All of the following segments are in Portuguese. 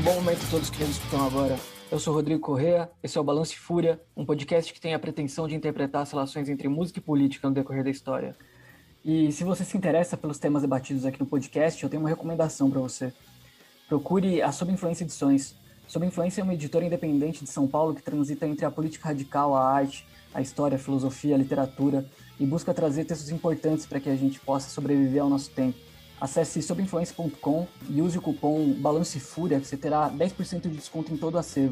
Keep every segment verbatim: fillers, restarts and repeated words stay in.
bom momento a todos que nos escutam agora. Eu sou Rodrigo Corrêa, esse é o Balanço e Fúria, um podcast que tem a pretensão de interpretar as relações entre música e política no decorrer da história. E se você se interessa pelos temas debatidos aqui no podcast, eu tenho uma recomendação para você. Procure a Sob Influência Edições. Sob Influência é uma editora independente de São Paulo que transita entre a política radical, a arte, a história, a filosofia, a literatura e busca trazer textos importantes para que a gente possa sobreviver ao nosso tempo. Acesse sob influência ponto com e use o cupom Balanço e Fúria que você terá dez por cento de desconto em todo o acervo.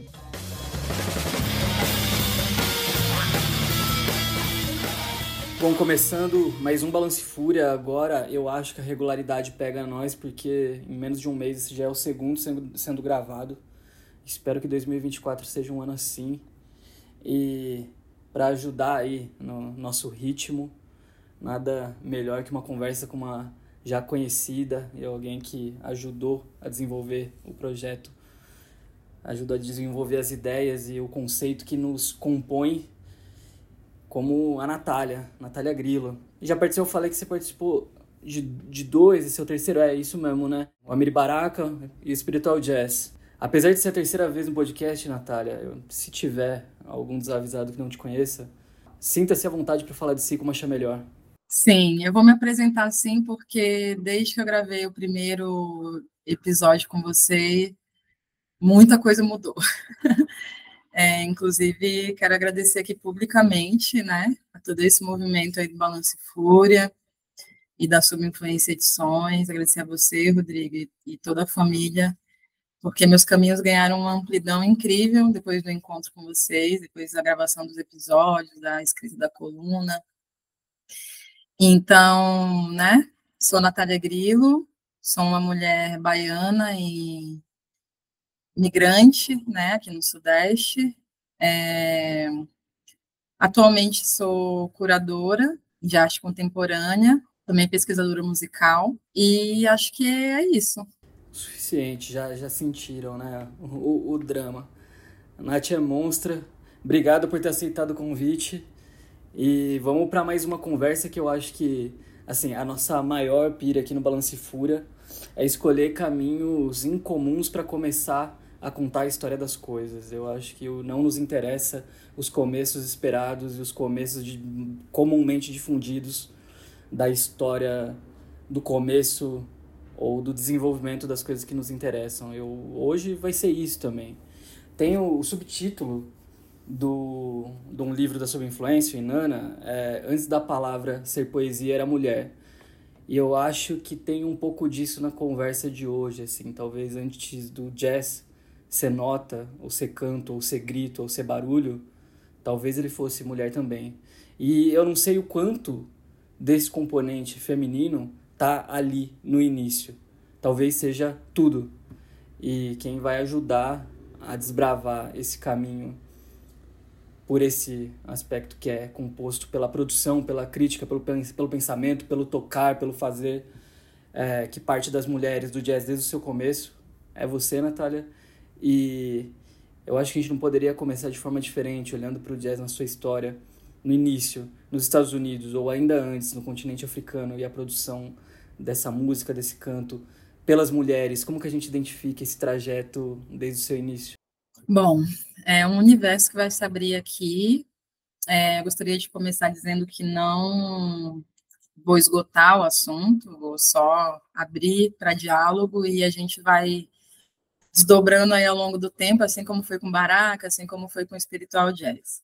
Bom, começando mais um Balanço e Fúria, agora eu acho que a regularidade pega a nós, porque em menos de um mês esse já é o segundo sendo, sendo gravado. Espero que dois mil e vinte e quatro seja um ano assim. E para ajudar aí no nosso ritmo, nada melhor que uma conversa com uma já conhecida e alguém que ajudou a desenvolver o projeto, ajudou a desenvolver as ideias e o conceito que nos compõe, como a Natália, Natália Grillo. Já participou, eu falei que você participou de, de dois, esse é o terceiro, é isso mesmo, né? O Amiri Baraka e o Spiritual Jazz. Apesar de ser a terceira vez no podcast, Natália, eu, se tiver algum desavisado que não te conheça, sinta-se à vontade para falar de si como achar melhor. Sim, eu vou me apresentar sim, porque desde que eu gravei o primeiro episódio com você, muita coisa mudou. É, inclusive, quero agradecer aqui publicamente, né, a todo esse movimento aí do Balanço e Fúria e da Sob Influência Edições, agradecer a você, Rodrigo, e, e toda a família, porque meus caminhos ganharam uma amplidão incrível depois do encontro com vocês, depois da gravação dos episódios, da escrita da coluna. Então, né, sou Natália Grillo, sou uma mulher baiana e migrante, né, aqui no Sudeste. É, atualmente sou curadora de arte contemporânea, também pesquisadora musical, e acho que é isso. Suficiente, já, já sentiram, né, o, o drama. A Nath é monstra, obrigado por ter aceitado o convite. E vamos para mais uma conversa que eu acho que, assim, a nossa maior pira aqui no Balanço e Fúria é escolher caminhos incomuns para começar a contar a história das coisas. Eu acho que não nos interessa os começos esperados e os começos de, comumente difundidos da história do começo ou do desenvolvimento das coisas que nos interessam. Eu, hoje vai ser isso também. Tem o, o subtítulo Do, de um livro da Sob Influência, Inanna, é, antes da palavra ser poesia era mulher. E eu acho que tem um pouco disso na conversa de hoje, assim, talvez antes do jazz ser nota, ou ser canto, ou ser grito, ou ser barulho, talvez ele fosse mulher também. E eu não sei o quanto desse componente feminino tá ali no início. Talvez seja tudo. E quem vai ajudar a desbravar esse caminho por esse aspecto que é composto pela produção, pela crítica, pelo, pelo pensamento, pelo tocar, pelo fazer, é, que parte das mulheres do jazz desde o seu começo, é você, Natália. E eu acho que a gente não poderia começar de forma diferente, olhando para o jazz na sua história, no início, nos Estados Unidos, ou ainda antes, no continente africano, e a produção dessa música, desse canto, pelas mulheres. Como que a gente identifica esse trajeto desde o seu início? Bom, é um universo que vai se abrir aqui. É, eu gostaria de começar dizendo que não vou esgotar o assunto, vou só abrir para diálogo e a gente vai desdobrando aí ao longo do tempo, assim como foi com Baraka, assim como foi com o Spiritual Jazz.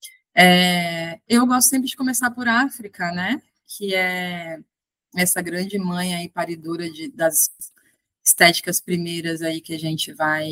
É, eu gosto sempre de começar por África, né, que é essa grande mãe aí paridora de, das estéticas primeiras aí que a gente vai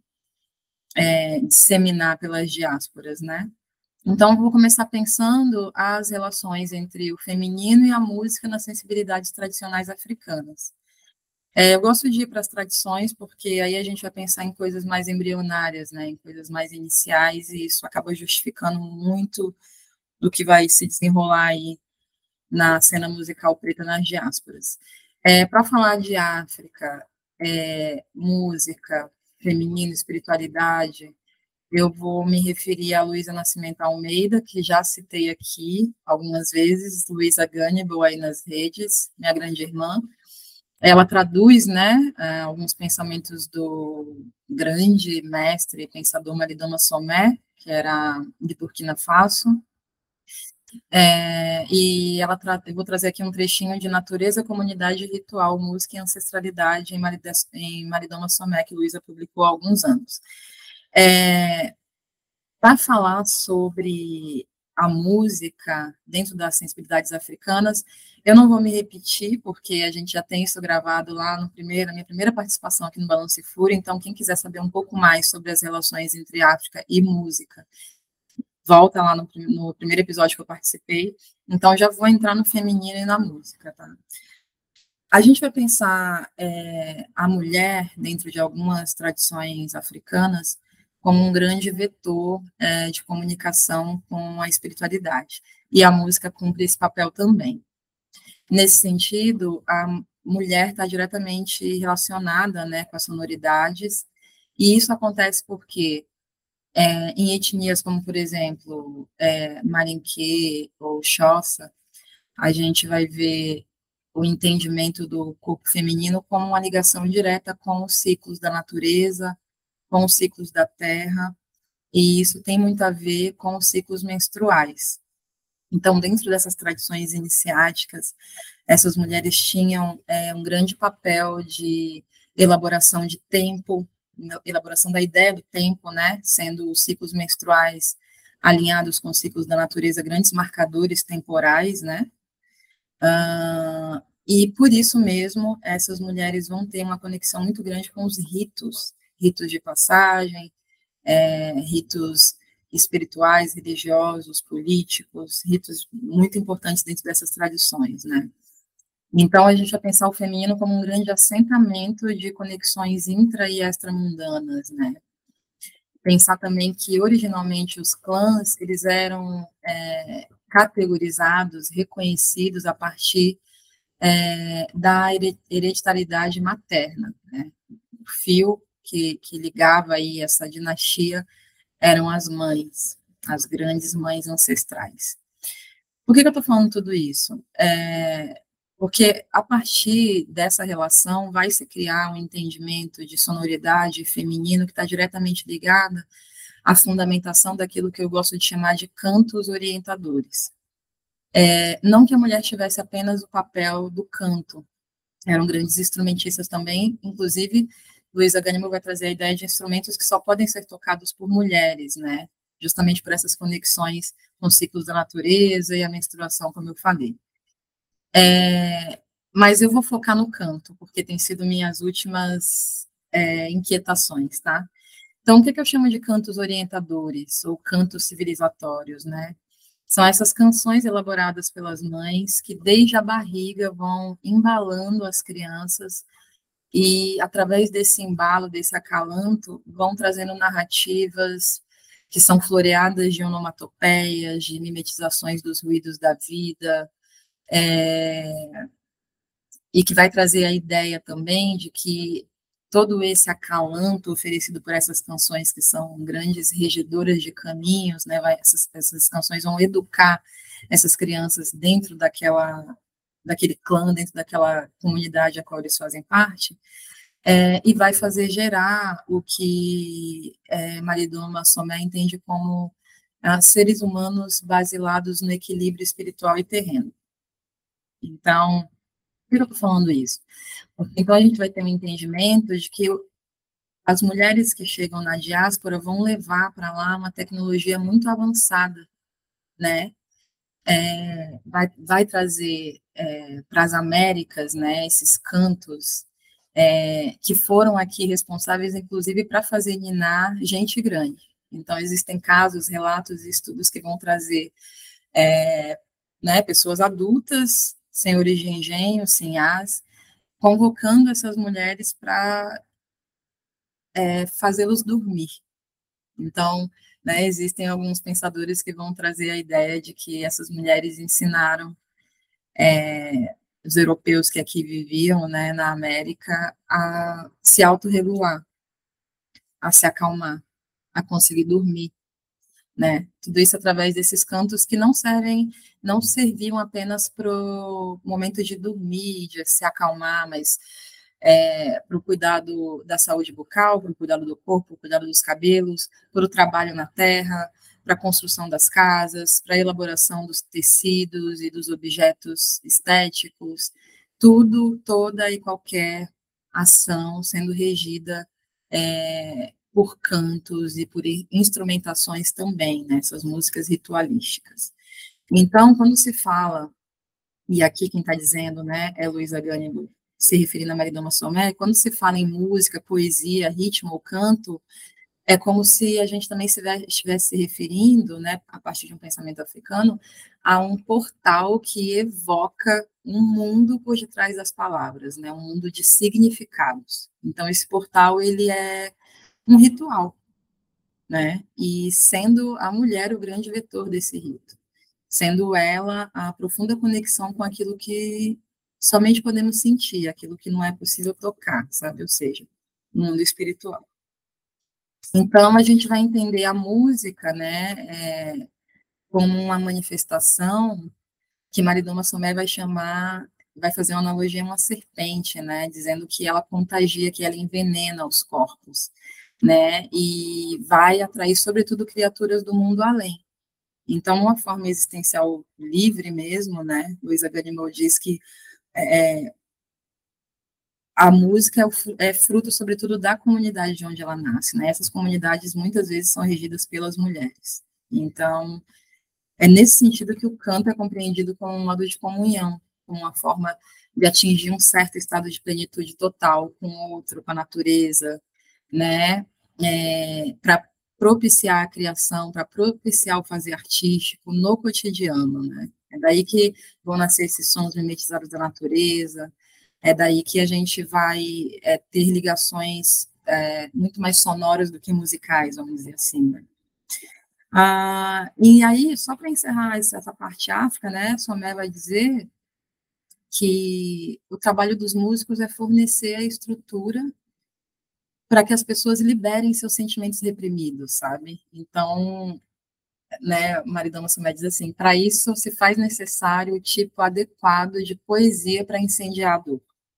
é, disseminar pelas diásporas, né. Então, vou começar pensando as relações entre o feminino e a música nas sensibilidades tradicionais africanas. É, eu gosto de ir para as tradições, porque aí a gente vai pensar em coisas mais embrionárias, né, em coisas mais iniciais, e isso acaba justificando muito do que vai se desenrolar aí na cena musical preta nas diásporas. É, para falar de África, é, música, feminino, espiritualidade, eu vou me referir a Luísa Nascimento Almeida, que já citei aqui algumas vezes, Luísa Gannibal aí nas redes, minha grande irmã. Ela traduz, né, alguns pensamentos do grande mestre e pensador Malidoma Somé, que era de Burkina Faso, é, e ela tra eu vou trazer aqui um trechinho de Natureza, Comunidade, Ritual, Música e Ancestralidade em, em Malidoma Somé, que Luísa publicou há alguns anos. É, para falar sobre a música dentro das sensibilidades africanas, eu não vou me repetir, porque a gente já tem isso gravado lá no primeiro, na minha primeira participação aqui no Balanço e Fúria, então quem quiser saber um pouco mais sobre as relações entre África e música, volta lá no, no primeiro episódio que eu participei, então já vou entrar no feminino e na música, tá? A gente vai pensar é, a mulher, dentro de algumas tradições africanas, como um grande vetor é, de comunicação com a espiritualidade. E a música cumpre esse papel também. Nesse sentido, a mulher está diretamente relacionada, né, com as sonoridades, e isso acontece porque é, em etnias como, por exemplo, é, Malinquê ou Xhosa, a gente vai ver o entendimento do corpo feminino como uma ligação direta com os ciclos da natureza, com os ciclos da terra, e isso tem muito a ver com os ciclos menstruais. Então, dentro dessas tradições iniciáticas, essas mulheres tinham é, um grande papel de elaboração de tempo, elaboração da ideia do tempo, né, sendo os ciclos menstruais alinhados com os ciclos da natureza, grandes marcadores temporais, né, uh, e por isso mesmo, essas mulheres vão ter uma conexão muito grande com os ritos, ritos de passagem, é, ritos espirituais, religiosos, políticos, ritos muito importantes dentro dessas tradições, né. Então, a gente vai pensar o feminino como um grande assentamento de conexões intra- e extramundanas, né. Pensar também que, originalmente, os clãs, eles eram é, categorizados, reconhecidos a partir é, da hereditariedade materna, né. O fio que, que ligava aí essa dinastia eram as mães, as grandes mães ancestrais. Por que, que eu estou falando tudo isso? É, porque a partir dessa relação vai se criar um entendimento de sonoridade feminino que está diretamente ligada à fundamentação daquilo que eu gosto de chamar de cantos orientadores. É, não que a mulher tivesse apenas o papel do canto, eram grandes instrumentistas também, inclusive Luísa Gânimo vai trazer a ideia de instrumentos que só podem ser tocados por mulheres, né? Justamente por essas conexões com os ciclos da natureza e a menstruação, como eu falei. É, mas eu vou focar no canto, porque tem sido minhas últimas é, inquietações, tá? Então, o que, que eu chamo de cantos orientadores, ou cantos civilizatórios, né? São essas canções elaboradas pelas mães que, desde a barriga, vão embalando as crianças e, através desse embalo, desse acalanto, vão trazendo narrativas que são floreadas de onomatopeias, de mimetizações dos ruídos da vida, é, e que vai trazer a ideia também de que todo esse acalanto oferecido por essas canções, que são grandes regedoras de caminhos, né, vai, essas, essas canções vão educar essas crianças dentro daquela, daquele clã, dentro daquela comunidade a qual eles fazem parte, é, e vai fazer gerar o que é, Malidoma Somé entende como ah, seres humanos basilados no equilíbrio espiritual e terreno. Então, por que eu estou falando isso? Então, a gente vai ter um entendimento de que as mulheres que chegam na diáspora vão levar para lá uma tecnologia muito avançada, né? É, vai, vai trazer é, para as Américas, né, esses cantos é, que foram aqui responsáveis, inclusive, para fazer ninar gente grande. Então, existem casos, relatos e estudos que vão trazer é, né, pessoas adultas, senhores de engenho, senhás, convocando essas mulheres para é, fazê-los dormir. Então, né, existem alguns pensadores que vão trazer a ideia de que essas mulheres ensinaram é, os europeus que aqui viviam, né, na América, a se autorregular, a se acalmar, a conseguir dormir. né? Tudo isso através desses cantos que não servem, não serviam apenas para o momento de dormir, de se acalmar, mas é, para o cuidado da saúde bucal, para o cuidado do corpo, para o cuidado dos cabelos, para o trabalho na terra, para a construção das casas, para a elaboração dos tecidos e dos objetos estéticos, tudo, toda e qualquer ação sendo regida é, por cantos e por instrumentações também, né, essas músicas ritualísticas. Então, quando se fala, e aqui quem está dizendo, né, é Luísa Gânimo, se referindo a Maridoma Somé, quando se fala em música, poesia, ritmo ou canto, é como se a gente também estivesse se referindo, né, a partir de um pensamento africano, a um portal que evoca um mundo por detrás das palavras, né, um mundo de significados. Então, esse portal, ele é um ritual, né, e sendo a mulher o grande vetor desse rito, sendo ela a profunda conexão com aquilo que somente podemos sentir, aquilo que não é possível tocar, sabe, ou seja, o mundo espiritual. Então, a gente vai entender a música, né, é, como uma manifestação que Maridoma Somé vai chamar, vai fazer uma analogia a uma serpente, né, dizendo que ela contagia, que ela envenena os corpos, né, e vai atrair, sobretudo, criaturas do mundo além. Então, uma forma existencial livre mesmo, né, Luísa Gânimo diz que é, a música é fruto, sobretudo, da comunidade de onde ela nasce, né? Essas comunidades, muitas vezes, são regidas pelas mulheres. Então, é nesse sentido que o canto é compreendido como um modo de comunhão, como uma forma de atingir um certo estado de plenitude total com o outro, com a natureza, né? É, para propiciar a criação, para propiciar o fazer artístico no cotidiano, né? É daí que vão nascer esses sons mimetizados da natureza, é daí que a gente vai é, ter ligações é, muito mais sonoras do que musicais, vamos dizer assim, né? Ah, e aí, só para encerrar essa parte África, né, Somé vai dizer que o trabalho dos músicos é fornecer a estrutura para que as pessoas liberem seus sentimentos reprimidos, sabe? Então, né, Maridoma Somé diz assim, para isso se faz necessário o tipo adequado de poesia para incendiar a dor.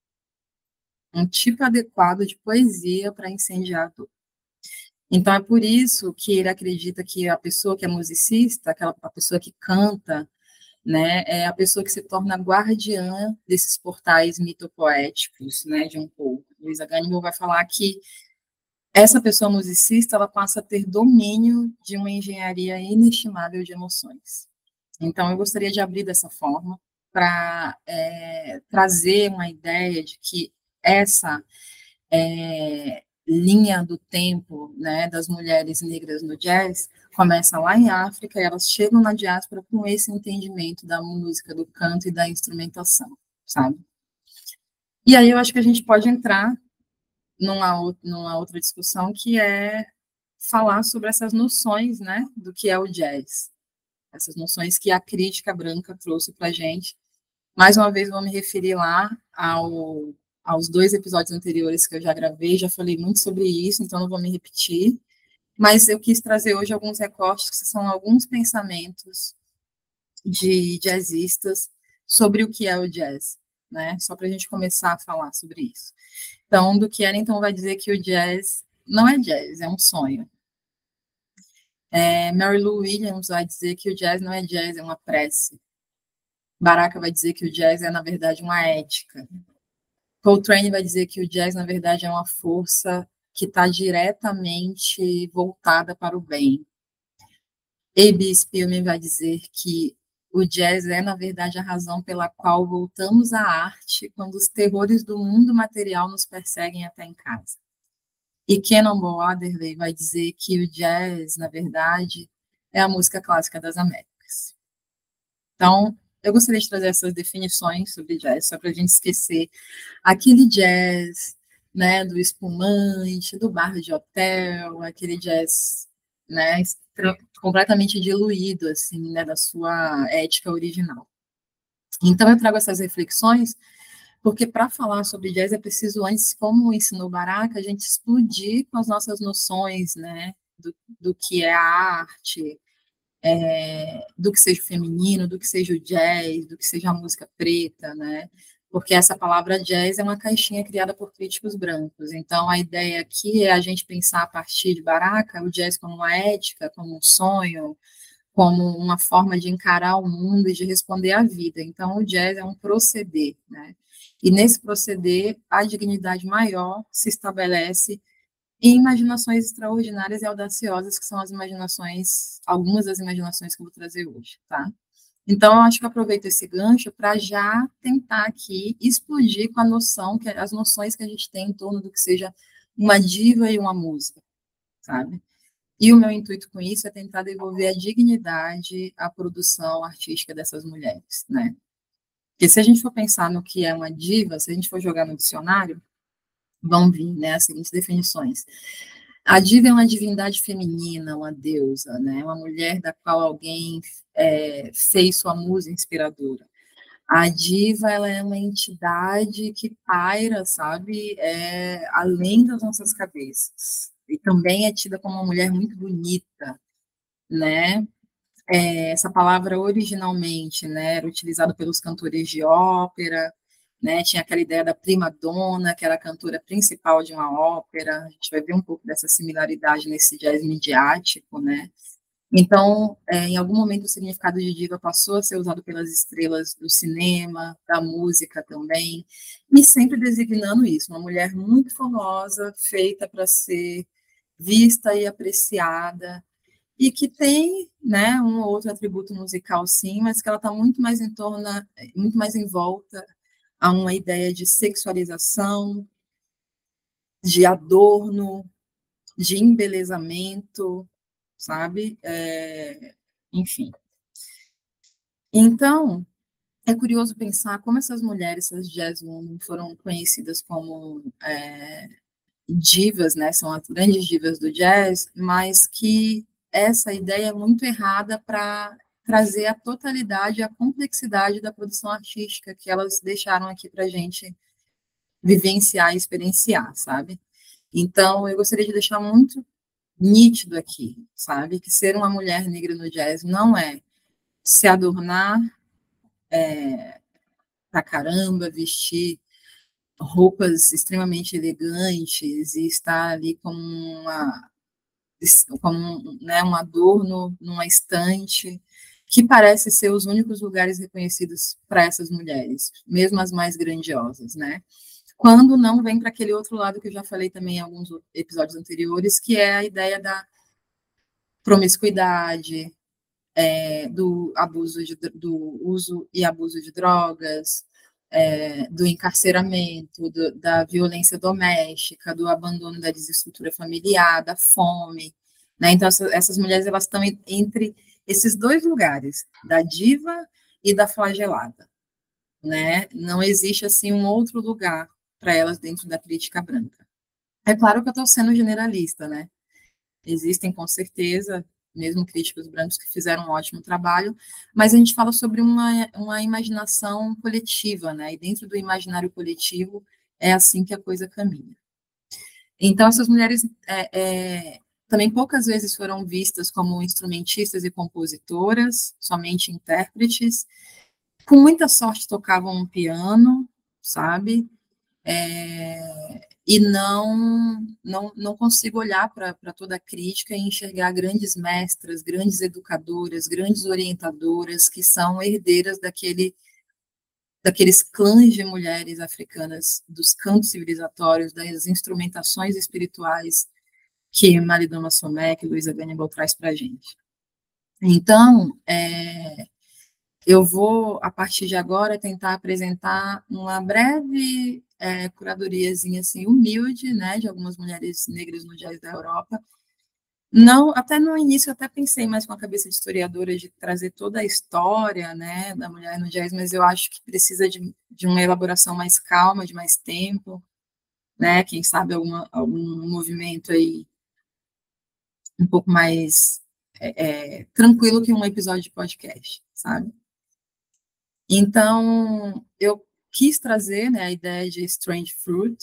Um tipo adequado de poesia para incendiar a dor. Então, é por isso que ele acredita que a pessoa que é musicista, aquela a pessoa que canta, né, é a pessoa que se torna guardiã desses portais mitopoéticos, né, de um povo. Luísa Gânimo vai falar que essa pessoa musicista, ela passa a ter domínio de uma engenharia inestimável de emoções. Então, eu gostaria de abrir dessa forma para é, trazer uma ideia de que essa é, linha do tempo, né, das mulheres negras no jazz começa lá em África e elas chegam na diáspora com esse entendimento da música, do canto e da instrumentação, sabe? E aí eu acho que a gente pode entrar numa, numa outra discussão que é falar sobre essas noções, né, do que é o jazz, essas noções que a crítica branca trouxe para a gente. Mais uma vez, vou me referir lá ao, aos dois episódios anteriores que eu já gravei, já falei muito sobre isso, então não vou me repetir, mas eu quis trazer hoje alguns recortes, que são alguns pensamentos de jazzistas sobre o que é o jazz, né? Só para a gente começar a falar sobre isso. Então, do que então vai dizer que o jazz não é jazz, é um sonho. É, Mary Lou Williams vai dizer que o jazz não é jazz, é uma prece. Baraka vai dizer que o jazz é, na verdade, uma ética. Coltrane vai dizer que o jazz, na verdade, é uma força que está diretamente voltada para o bem. A B Spielman vai dizer que o jazz é, na verdade, a razão pela qual voltamos à arte quando os terrores do mundo material nos perseguem até em casa. E Cannonball Adderley vai dizer que o jazz, na verdade, é a música clássica das Américas. Então, eu gostaria de trazer essas definições sobre jazz, só para a gente esquecer aquele jazz, né, do espumante, do bar de hotel, aquele jazz, né, completamente diluído, assim, né, da sua ética original. Então, eu trago essas reflexões porque para falar sobre jazz é preciso, antes, como ensinou Baraka, a gente explodir com as nossas noções, né, do, do que é a arte, é, do que seja o feminino, do que seja o jazz, do que seja a música preta, né? Porque essa palavra jazz é uma caixinha criada por críticos brancos. Então, a ideia aqui é a gente pensar a partir de Baraka o jazz como uma ética, como um sonho, como uma forma de encarar o mundo e de responder à vida. Então, o jazz é um proceder, né? E nesse proceder, a dignidade maior se estabelece em imaginações extraordinárias e audaciosas, que são as imaginações, algumas das imaginações que eu vou trazer hoje, tá? Então, eu acho que eu aproveito esse gancho para já tentar aqui explodir com a noção, que as noções que a gente tem em torno do que seja uma diva e uma música, sabe? E o meu intuito com isso é tentar devolver a dignidade à produção artística dessas mulheres, né? Porque se a gente for pensar no que é uma diva, se a gente for jogar no dicionário, vão vir, né, as seguintes definições. A diva é uma divindade feminina, uma deusa, né? Uma mulher da qual alguém é, fez sua musa inspiradora. A diva, ela é uma entidade que paira, sabe, é, além das nossas cabeças. E também é tida como uma mulher muito bonita, né? É, essa palavra originalmente, né, era utilizada pelos cantores de ópera, né, tinha aquela ideia da prima donna, que era a cantora principal de uma ópera. A gente vai ver um pouco dessa similaridade nesse jazz midiático, né? Então, é, em algum momento, o significado de diva passou a ser usado pelas estrelas do cinema, da música também, e sempre designando isso, uma mulher muito famosa, feita para ser vista e apreciada, e que tem, né, um ou outro atributo musical, sim, mas que ela está muito mais em torno, muito mais em volta a uma ideia de sexualização, de adorno, de embelezamento, sabe? É, enfim. Então, é curioso pensar como essas mulheres, essas jazz women, foram conhecidas como é, divas, né? São as grandes divas do jazz, mas que essa ideia é muito errada para trazer a totalidade, a complexidade da produção artística que elas deixaram aqui para a gente vivenciar e experienciar, sabe? Então, eu gostaria de deixar muito nítido aqui, sabe? Que ser uma mulher negra no jazz não é se adornar é, pra caramba, vestir roupas extremamente elegantes e estar ali como uma como né, um adorno numa estante, que parece ser os únicos lugares reconhecidos para essas mulheres, mesmo as mais grandiosas, né? Quando não vem para aquele outro lado que eu já falei também em alguns episódios anteriores, que é a ideia da promiscuidade, é, do abuso de, do uso e abuso de drogas, é, do encarceramento, do, da violência doméstica, do abandono da desestrutura familiar, da fome, né? Então essas, essas mulheres elas estão entre esses dois lugares, da diva e da flagelada, né? Não existe assim um outro lugar para elas dentro da crítica branca. É claro que eu estou sendo generalista, né? Existem, com certeza, mesmo críticos brancos que fizeram um ótimo trabalho, mas a gente fala sobre uma, uma imaginação coletiva, né? E dentro do imaginário coletivo é assim que a coisa caminha. Então, essas mulheres é, é, também poucas vezes foram vistas como instrumentistas e compositoras, somente intérpretes. Com muita sorte tocavam um piano, sabe? É, e não, não, não consigo olhar para toda a crítica e enxergar grandes mestras, grandes educadoras, grandes orientadoras que são herdeiras daquele, daqueles clãs de mulheres africanas, dos cantos civilizatórios, das instrumentações espirituais que Maridama Somek e Luísa Gannibal traz para a gente. Então, é, eu vou, a partir de agora, tentar apresentar uma breve é, curadoriazinha assim, humilde, né, de algumas mulheres negras no jazz da Europa. Não, até no início eu até pensei mais com a cabeça de historiadora de trazer toda a história, né, da mulher no jazz, mas eu acho que precisa de, de uma elaboração mais calma, de mais tempo, né, quem sabe alguma, algum movimento aí um pouco mais é, é, tranquilo que um episódio de podcast, sabe? Então, eu quis trazer, né, a ideia de Strange Fruit,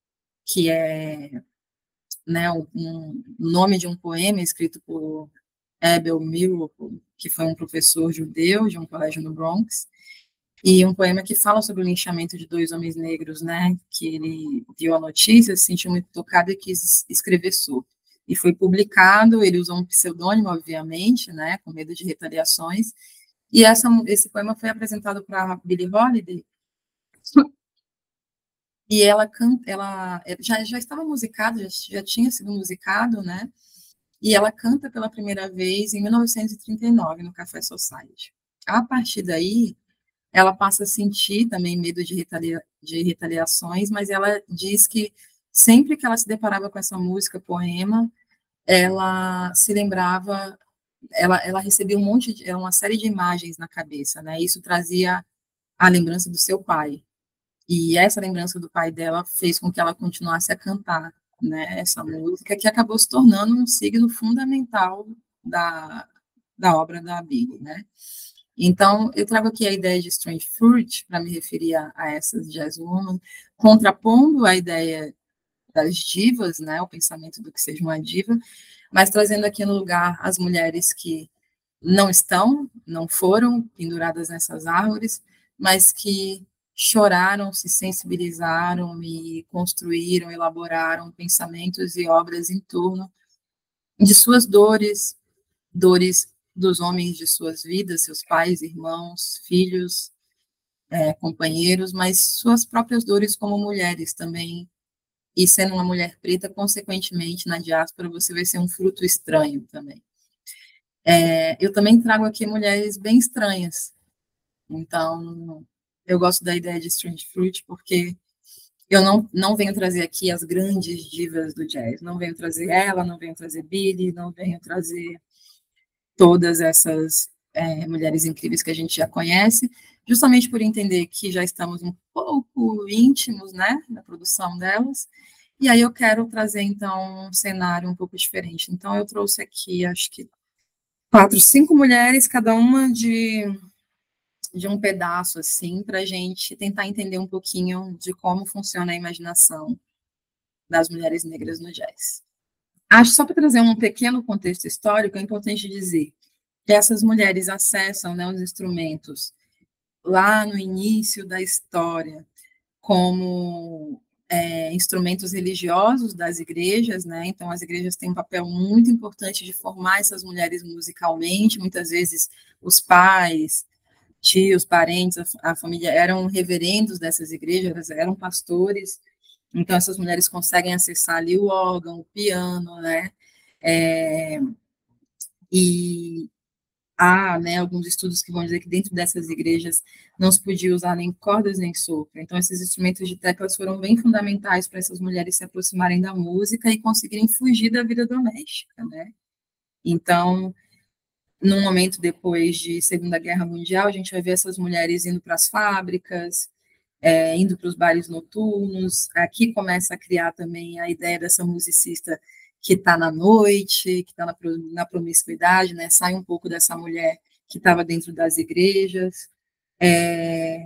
que é, né, um, um nome de um poema escrito por Abel Miracle, que foi um professor judeu de um colégio no Bronx, e um poema que fala sobre o linchamento de dois homens negros, né, que ele viu a notícia, se sentiu muito tocado e quis escrever sobre. E foi publicado, ele usou um pseudônimo, obviamente, né, com medo de retaliações, e essa, esse poema foi apresentado para Billie Holiday, e ela, canta, ela já, já estava musicado, já, já tinha sido musicado, né, e ela canta pela primeira vez em mil novecentos e trinta e nove, no Café Society. A partir daí, ela passa a sentir também medo de, retalia, de retaliações, mas ela diz que sempre que ela se deparava com essa música, poema, ela se lembrava, ela, ela recebia um monte de, uma série de imagens na cabeça, né? Isso trazia a lembrança do seu pai. E essa lembrança do pai dela fez com que ela continuasse a cantar, né? Essa música, que acabou se tornando um signo fundamental da, da obra da Billie, né? Então, eu trago aqui a ideia de Strange Fruit, para me referir a, a essas jazzwoman, contrapondo a ideia das divas, né, o pensamento do que seja uma diva, mas trazendo aqui no lugar as mulheres que não estão, não foram penduradas nessas árvores, mas que choraram, se sensibilizaram e construíram, elaboraram pensamentos e obras em torno de suas dores, dores dos homens de suas vidas, seus pais, irmãos, filhos, é, companheiros, mas suas próprias dores como mulheres também. E sendo uma mulher preta, consequentemente, na diáspora, você vai ser um fruto estranho também. É, eu também trago aqui mulheres bem estranhas. Então, eu gosto da ideia de Strange Fruit, porque eu não, não venho trazer aqui as grandes divas do jazz. Não venho trazer ela, não venho trazer Billie, não venho trazer todas essas é, mulheres incríveis que a gente já conhece, justamente por entender que já estamos um pouco íntimos, né, na produção delas, e aí eu quero trazer, então, um cenário um pouco diferente. Então, eu trouxe aqui, acho que, quatro, cinco mulheres, cada uma de, de um pedaço, assim, para a gente tentar entender um pouquinho de como funciona a imaginação das mulheres negras no jazz. Acho, só para trazer um pequeno contexto histórico, é importante dizer que essas mulheres acessam, né, os instrumentos lá no início da história como é, instrumentos religiosos das igrejas, né? Então as igrejas têm um papel muito importante de formar essas mulheres musicalmente. Muitas vezes os pais, tios, parentes, a, a família eram reverendos dessas igrejas, eram pastores. Então essas mulheres conseguem acessar ali o órgão, o piano, né? É, e há, né, alguns estudos que vão dizer que dentro dessas igrejas não se podia usar nem cordas nem sopro. Então, esses instrumentos de teclas foram bem fundamentais para essas mulheres se aproximarem da música e conseguirem fugir da vida doméstica, né? Então, num momento depois de Segunda Guerra Mundial, a gente vai ver essas mulheres indo para as fábricas, é, indo para os bares noturnos. Aqui começa a criar também a ideia dessa musicista que está na noite, que está na, na promiscuidade, né? Sai um pouco dessa mulher que estava dentro das igrejas. É,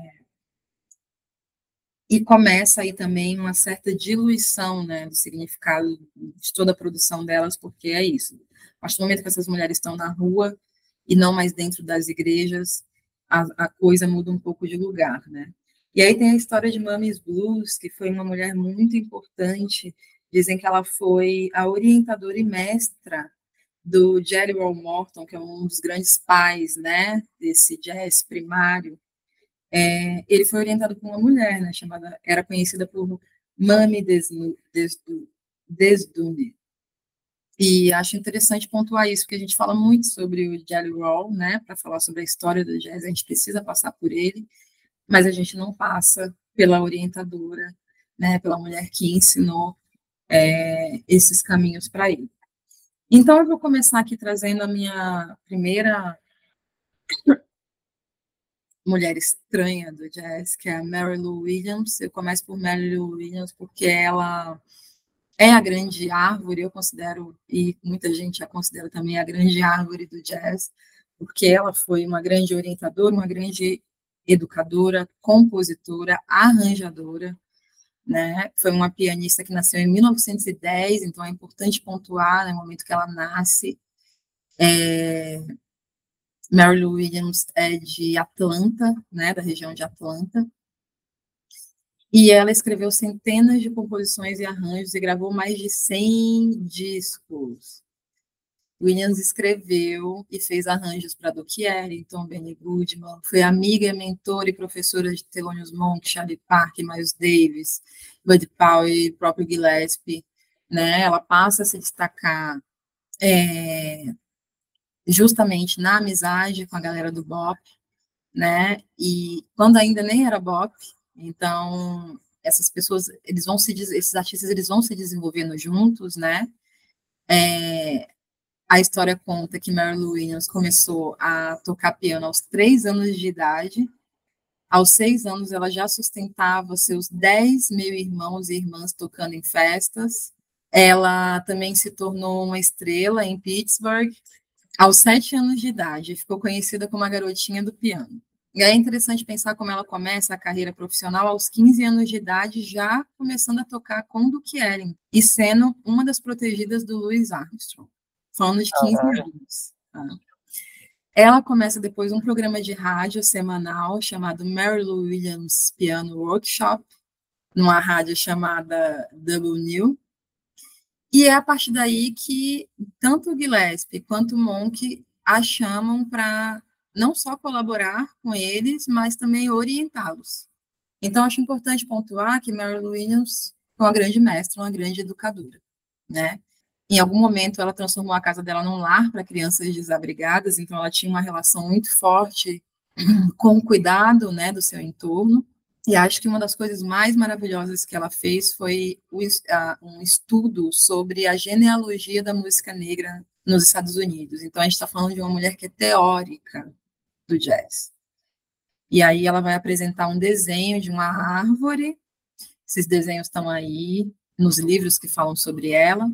e começa aí também uma certa diluição, né, do significado de toda a produção delas, porque é isso. A partir do momento que essas mulheres estão na rua e não mais dentro das igrejas, a, a coisa muda um pouco de lugar, né? E aí tem a história de Mammy's Blues, que foi uma mulher muito importante. Dizem que ela foi a orientadora e mestra do Jelly Roll Morton, que é um dos grandes pais, né, desse jazz primário. É, ele foi orientado por uma mulher, né, chamada, era conhecida por Mamie Desdune. E acho interessante pontuar isso, porque a gente fala muito sobre o Jelly Roll, né, para falar sobre a história do jazz, a gente precisa passar por ele, mas a gente não passa pela orientadora, né, pela mulher que ensinou é, esses caminhos para ele. Então, eu vou começar aqui trazendo a minha primeira mulher estranha do jazz, que é a Mary Lou Williams. Eu começo por Mary Lou Williams porque ela é a grande árvore, eu considero, e muita gente a considera também a grande árvore do jazz, porque ela foi uma grande orientadora, uma grande educadora, compositora, arranjadora, né? Foi uma pianista que nasceu em mil novecentos e dez, então é importante pontuar, né, no momento que ela nasce, É, Mary Lou Williams é de Atlanta, né, da região de Atlanta, e ela escreveu centenas de composições e arranjos e gravou mais de cem discos. Williams escreveu e fez arranjos para Duke Ellington, Benny Goodman, foi amiga, mentora e professora de Thelonious Monk, Charlie Parker, Miles Davis, Buddy Powell e o próprio Gillespie, né? Ela passa a se destacar é, justamente na amizade com a galera do bop, né? E quando ainda nem era bop, então essas pessoas, eles vão se, esses artistas, eles vão se desenvolvendo juntos, né? É, a história conta que Mary Lou Williams começou a tocar piano aos três anos de idade. Aos seis anos, ela já sustentava seus dez mil irmãos e irmãs tocando em festas. Ela também se tornou uma estrela em Pittsburgh. Aos sete anos de idade, ficou conhecida como a garotinha do piano. E é interessante pensar como ela começa a carreira profissional aos quinze anos de idade, já começando a tocar com Duke Ellington, e sendo uma das protegidas do Louis Armstrong. Falando de quinze anos. Tá? Ela começa depois um programa de rádio semanal chamado Mary Lou Williams Piano Workshop, numa rádio chamada Double New. E é a partir daí que tanto o Gillespie quanto o Monk a chamam para não só colaborar com eles, mas também orientá-los. Então, acho importante pontuar que Mary Lou Williams foi uma grande mestra, uma grande educadora, né? Em algum momento, ela transformou a casa dela num lar para crianças desabrigadas, então ela tinha uma relação muito forte com o cuidado, né, do seu entorno. E acho que uma das coisas mais maravilhosas que ela fez foi um estudo sobre a genealogia da música negra nos Estados Unidos. Então, a gente está falando de uma mulher que é teórica do jazz. E aí ela vai apresentar um desenho de uma árvore. Esses desenhos estão aí nos livros que falam sobre ela.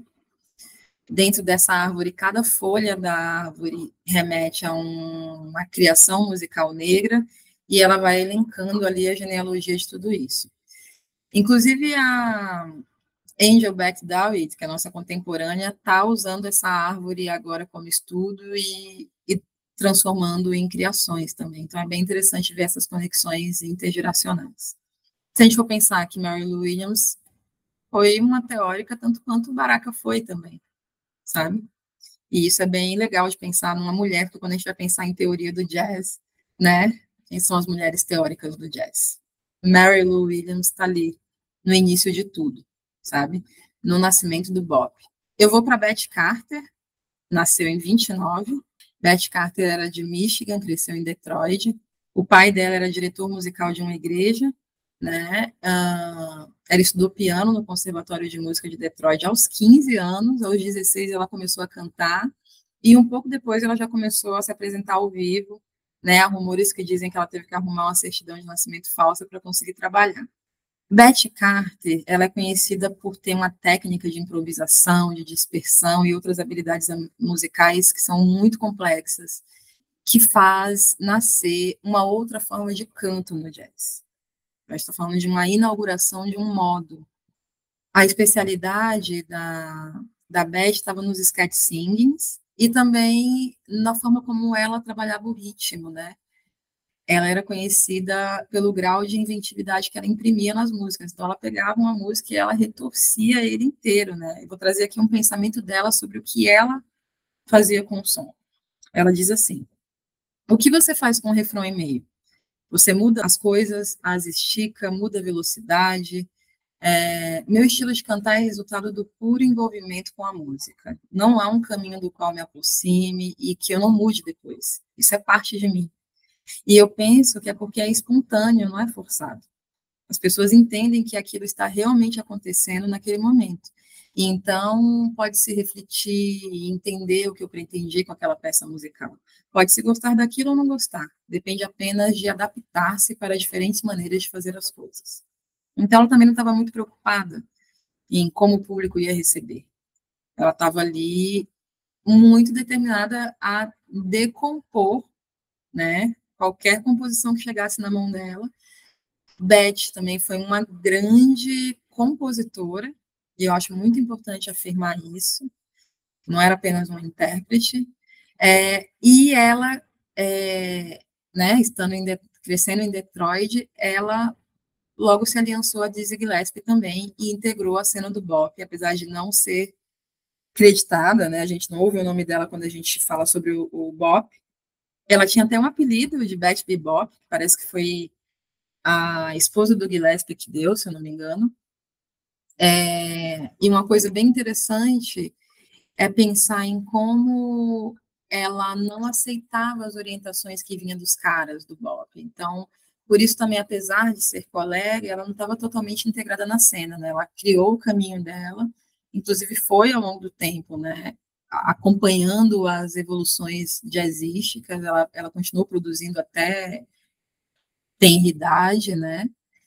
Dentro dessa árvore, cada folha da árvore remete a um, uma criação musical negra, e ela vai elencando ali a genealogia de tudo isso. Inclusive, a Angel Beck Dowd, que é a nossa contemporânea, está usando essa árvore agora como estudo e, e transformando em criações também. Então, é bem interessante ver essas conexões intergeracionais. Se a gente for pensar que Mary Lou Williams foi uma teórica tanto quanto Baraka foi também, sabe? E isso é bem legal de pensar numa mulher, porque quando a gente vai pensar em teoria do jazz, né? Quem são as mulheres teóricas do jazz? Mary Lou Williams está ali no início de tudo, sabe? No nascimento do bop. Eu vou para Beth Carter, nasceu em vinte e nove. Beth Carter era de Michigan, cresceu em Detroit. O pai dela era diretor musical de uma igreja, né? Uh, ela estudou piano no Conservatório de Música de Detroit aos quinze anos, aos dezesseis ela começou a cantar, e um pouco depois ela já começou a se apresentar ao vivo, né? Há rumores que dizem que ela teve que arrumar uma certidão de nascimento falsa para conseguir trabalhar. Beth Carter, ela é conhecida por ter uma técnica de improvisação, de dispersão e outras habilidades musicais que são muito complexas, que faz nascer uma outra forma de canto no jazz. A gente está falando de uma inauguração de um modo. A especialidade da, da Beth estava nos scat singings e também na forma como ela trabalhava o ritmo, né? Ela era conhecida pelo grau de inventividade que ela imprimia nas músicas. Então, ela pegava uma música e ela retorcia ele inteiro, né? Eu vou trazer aqui um pensamento dela sobre o que ela fazia com o som. Ela diz assim: o que você faz com o refrão e meio? Você muda as coisas, as estica, muda a velocidade. É, meu estilo de cantar é resultado do puro envolvimento com a música. Não há um caminho do qual me aproxime e que eu não mude depois. Isso é parte de mim. E eu penso que é porque é espontâneo, não é forçado. As pessoas entendem que aquilo está realmente acontecendo naquele momento. E então, pode-se refletir e entender o que eu pretendi com aquela peça musical. Pode-se gostar daquilo ou não gostar. Depende apenas de adaptar-se para diferentes maneiras de fazer as coisas. Então, ela também não estava muito preocupada em como o público ia receber. Ela estava ali muito determinada a decompor, né, qualquer composição que chegasse na mão dela. Beth também foi uma grande compositora, e eu acho muito importante afirmar isso. Não era apenas uma intérprete. É, e ela, é, né, estando em de, crescendo em Detroit, ela logo se aliançou a Dizzy Gillespie também e integrou a cena do bop, apesar de não ser creditada, né, a gente não ouve o nome dela quando a gente fala sobre o, o bop. Ela tinha até um apelido de Betty Bebop, parece que foi a esposa do Gillespie que deu, se eu não me engano. É, e uma coisa bem interessante é pensar em como ela não aceitava as orientações que vinham dos caras do bop. Então, por isso também, apesar de ser colega, ela não estava totalmente integrada na cena, né? Ela criou o caminho dela, inclusive foi ao longo do tempo, né? Acompanhando as evoluções jazzísticas, ela, ela continuou produzindo até tenra idade, né?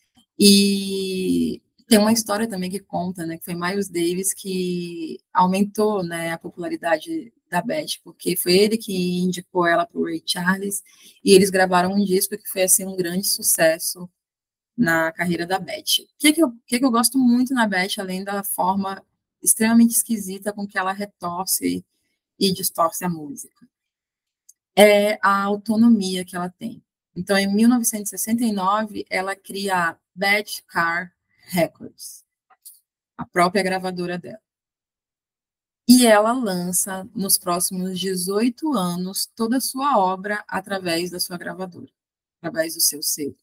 E tem uma história também que conta, né, que foi Miles Davis que aumentou, né, a popularidade da Beth, porque foi ele que indicou ela para o Ray Charles, e eles gravaram um disco que foi, assim, um grande sucesso na carreira da Beth. O que, que, eu, que, que eu gosto muito na Beth, além da forma extremamente esquisita com que ela retorce e distorce a música? É a autonomia que ela tem. Então, em mil novecentos e sessenta e nove, ela cria a Beth Carr Records, a própria gravadora dela. E ela lança, nos próximos dezoito anos, toda a sua obra através da sua gravadora, através do seu selo.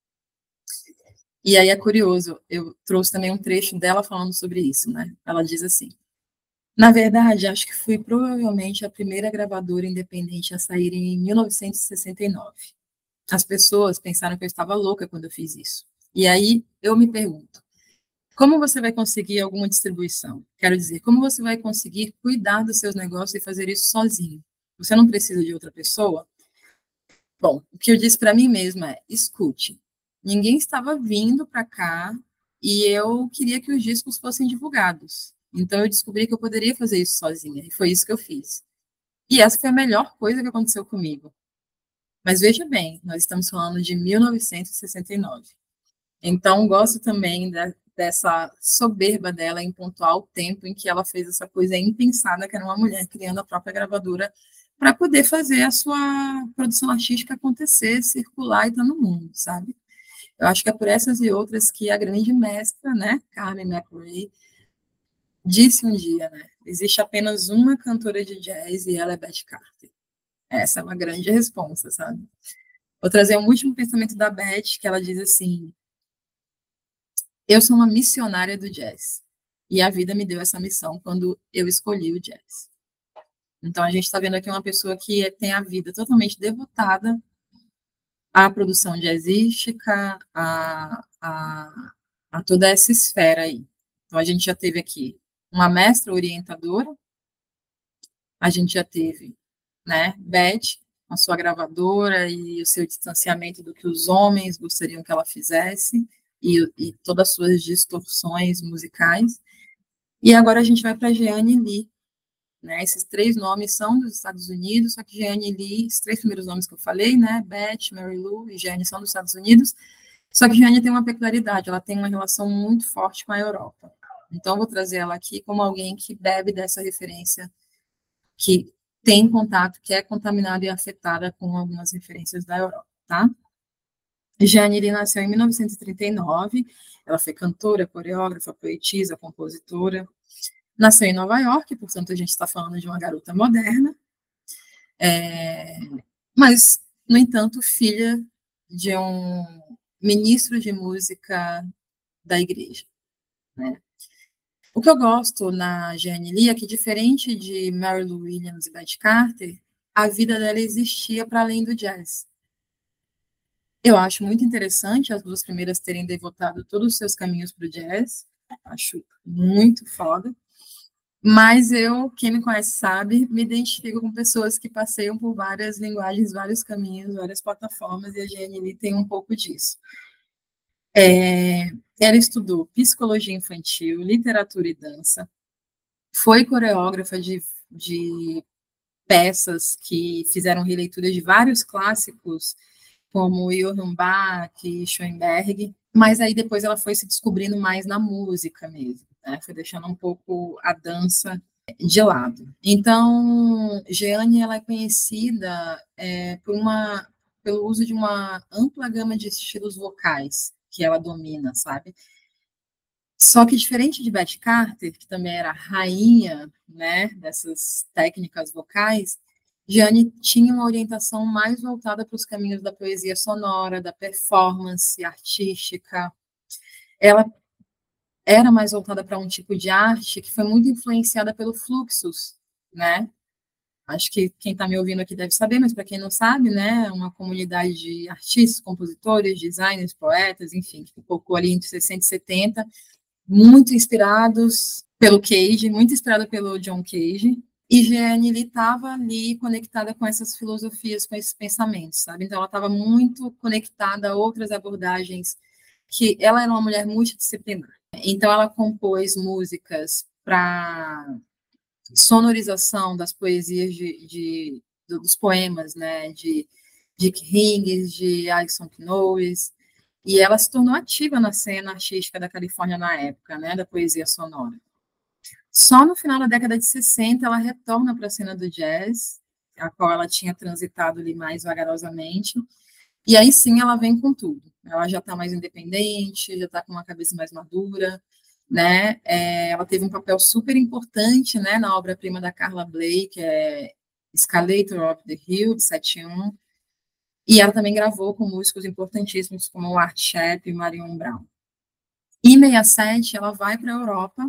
E aí é curioso, eu trouxe também um trecho dela falando sobre isso, né? Ela diz assim: na verdade, acho que fui provavelmente a primeira gravadora independente a sair em mil novecentos e sessenta e nove. As pessoas pensaram que eu estava louca quando eu fiz isso. E aí eu me pergunto, como você vai conseguir alguma distribuição? Quero dizer, como você vai conseguir cuidar dos seus negócios e fazer isso sozinho? Você não precisa de outra pessoa? Bom, o que eu disse para mim mesma é, escute, ninguém estava vindo para cá e eu queria que os discos fossem divulgados. Então eu descobri que eu poderia fazer isso sozinha, e foi isso que eu fiz. E essa foi a melhor coisa que aconteceu comigo. Mas veja bem, nós estamos falando de mil novecentos e sessenta e nove. Então, gosto também da, dessa soberba dela em pontuar o tempo em que ela fez essa coisa impensada, que era uma mulher criando a própria gravadora para poder fazer a sua produção artística acontecer, circular e estar no mundo, sabe? Eu acho que é por essas e outras que a grande mestra, né, Carmen McRae, disse um dia, né, existe apenas uma cantora de jazz e ela é Beth Carter. Essa é uma grande resposta, sabe? Vou trazer um último pensamento da Beth, que ela diz assim: eu sou uma missionária do jazz, e a vida me deu essa missão quando eu escolhi o jazz. Então, a gente está vendo aqui uma pessoa que tem a vida totalmente devotada à produção jazzística, a, a, a toda essa esfera aí. Então, a gente já teve aqui uma mestra orientadora, a gente já teve, né, Beth, a sua gravadora e o seu distanciamento do que os homens gostariam que ela fizesse, e, e todas as suas distorções musicais. E agora a gente vai para Jeanne Lee, né? Esses três nomes são dos Estados Unidos, só que Jeanne Lee, os três primeiros nomes que eu falei, né, Beth, Mary Lou e Jeanne, são dos Estados Unidos, só que Jeanne tem uma peculiaridade, ela tem uma relação muito forte com a Europa. Então, vou trazer ela aqui como alguém que bebe dessa referência, que tem contato, que é contaminada e afetada com algumas referências da Europa, tá? Jeanne Lee nasceu em mil novecentos e trinta e nove, ela foi cantora, coreógrafa, poetisa, compositora, nasceu em Nova York, portanto a gente está falando de uma garota moderna, é, mas, no entanto, filha de um ministro de música da igreja, né? O que eu gosto na Jeanne Lee é que, diferente de Mary Lou Williams e Beth Carter, a vida dela existia para além do jazz. Eu acho muito interessante as duas primeiras terem devotado todos os seus caminhos para o jazz, acho muito foda, mas eu, quem me conhece sabe, me identifico com pessoas que passeiam por várias linguagens, vários caminhos, várias plataformas, e a Jeanne Lee tem um pouco disso. É, ela estudou psicologia infantil, literatura e dança, foi coreógrafa de, de peças que fizeram releitura de vários clássicos, como Johann Bach e Schoenberg, mas aí depois ela foi se descobrindo mais na música mesmo, né? Foi deixando um pouco a dança de lado. Então, Jeanne, ela é conhecida é, por uma, pelo uso de uma ampla gama de estilos vocais que ela domina, sabe? Só que diferente de Beth Carter, que também era rainha, né, dessas técnicas vocais, Jeanne tinha uma orientação mais voltada para os caminhos da poesia sonora, da performance artística. Ela era mais voltada para um tipo de arte que foi muito influenciada pelo Fluxus, né? Acho que quem está me ouvindo aqui deve saber, mas para quem não sabe, né, é uma comunidade de artistas, compositores, designers, poetas, enfim, que focou ali entre sessenta e setenta, muito inspirados pelo Cage, muito inspirado pelo John Cage, e Jeanne estava ali conectada com essas filosofias, com esses pensamentos, sabe? Então, ela estava muito conectada a outras abordagens, que ela era uma mulher multidisciplinar. Então, ela compôs músicas para sonorização das poesias de, de, dos poemas, né, de Dick Hingis, de Alison Knowles, e ela se tornou ativa na cena artística da Califórnia na época, né, da poesia sonora. Só no final da década de sessenta ela retorna para a cena do jazz, a qual ela tinha transitado ali mais vagarosamente, e aí sim ela vem com tudo. Ela já está mais independente, já está com uma cabeça mais madura, né? É, ela teve um papel super importante, né, na obra-prima da Carla Bley, que é Escalator of the Hill, de setenta e um, e ela também gravou com músicos importantíssimos como Art Shep e Marion Brown. Em sessenta e sete, ela vai para a Europa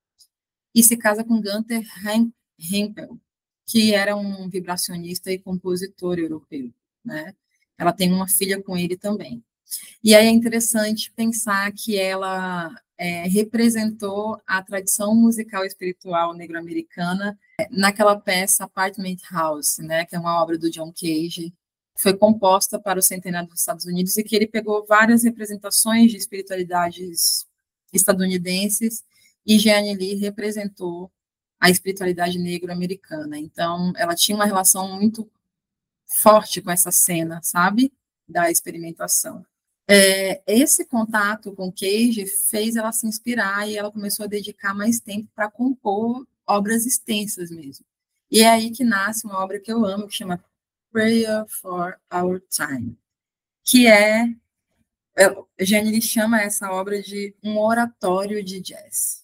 e se casa com Gunther Hempel, que era um vibracionista e compositor europeu, né? Ela tem uma filha com ele também. E aí é interessante pensar que ela é, representou a tradição musical e espiritual negro-americana naquela peça Apartment House, né, que é uma obra do John Cage, que foi composta para o centenário dos Estados Unidos e que ele pegou várias representações de espiritualidades estadunidenses e Jeanne Lee representou a espiritualidade negro-americana. Então, ela tinha uma relação muito forte com essa cena, sabe, da experimentação. É, esse contato com Cage fez ela se inspirar e ela começou a dedicar mais tempo para compor obras extensas mesmo. E é aí que nasce uma obra que eu amo, que chama Prayer for Our Time, que é, Jeanne chama essa obra de um oratório de jazz.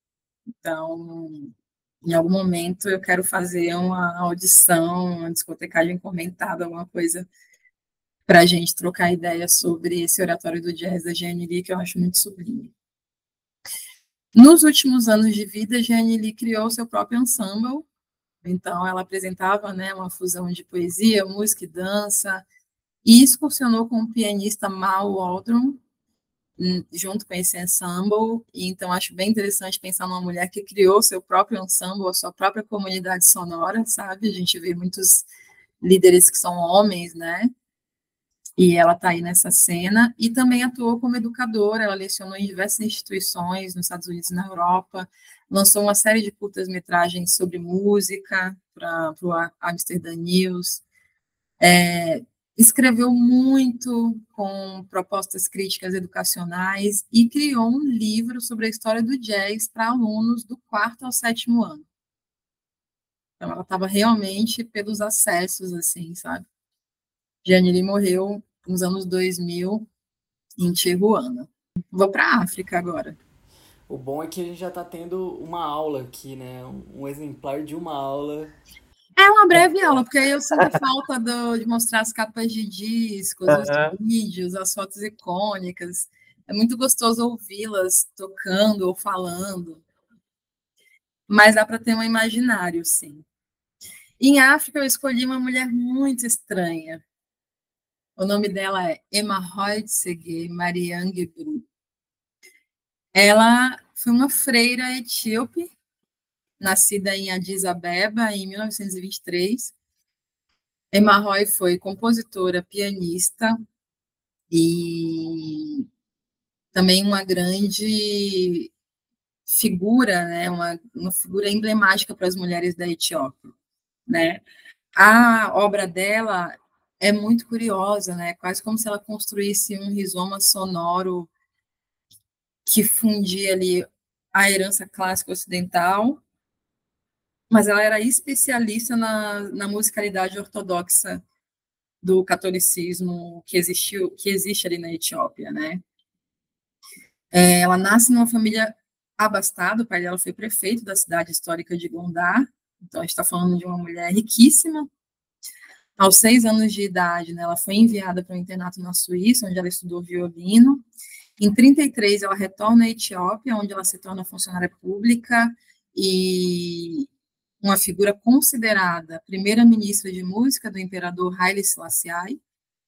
Então, em algum momento eu quero fazer uma audição, uma discotecagem comentada, alguma coisa para a gente trocar ideia sobre esse oratório do jazz da Jeanne Lee, que eu acho muito sublime. Nos últimos anos de vida, Jeanne Lee criou seu próprio ensemble, então ela apresentava, né, uma fusão de poesia, música e dança, e excursionou com o pianista Mal Waldron, junto com esse ensemble, e então acho bem interessante pensar numa mulher que criou seu próprio ensemble, a sua própria comunidade sonora, sabe? A gente vê muitos líderes que são homens, né? E ela está aí nessa cena, e também atuou como educadora, ela lecionou em diversas instituições nos Estados Unidos e na Europa, lançou uma série de curtas-metragens sobre música para o Amsterdã News, é, escreveu muito com propostas críticas educacionais e criou um livro sobre a história do jazz para alunos do quarto ao sétimo ano. Então, ela estava realmente pelos acessos, assim, sabe? Jeanne Lee morreu nos anos dois mil em Tijuana. Vou para a África agora. O bom é que a gente já está tendo uma aula aqui, né? Um exemplar de uma aula. É uma breve aula, porque aí eu sinto falta do, de mostrar as capas de discos, uhum. Os vídeos, as fotos icônicas. É muito gostoso ouvi-las tocando ou falando. Mas dá para ter um imaginário, sim. Em África, eu escolhi uma mulher muito estranha. O nome dela é Emma-Roydsege Mariangebru. Ela foi uma freira etíope, nascida em Addis Abeba em mil novecentos e vinte e três. Emma Roy foi compositora, pianista e também uma grande figura, né, uma, uma figura emblemática para as mulheres da Etiópia, né? A obra dela é muito curiosa, né? Quase como se ela construísse um rizoma sonoro que fundia ali a herança clássica ocidental mas ela era especialista na, na musicalidade ortodoxa do catolicismo que existiu, que existe ali na Etiópia, né? É, ela nasce numa família abastada, o pai dela foi prefeito da cidade histórica de Gondar, então a gente está falando de uma mulher riquíssima. Aos seis anos de idade, né, ela foi enviada para um internato na Suíça, onde ela estudou violino. Em trinta e três, ela retorna à Etiópia, onde ela se torna funcionária pública e uma figura considerada primeira-ministra de música do imperador Haile Selassie.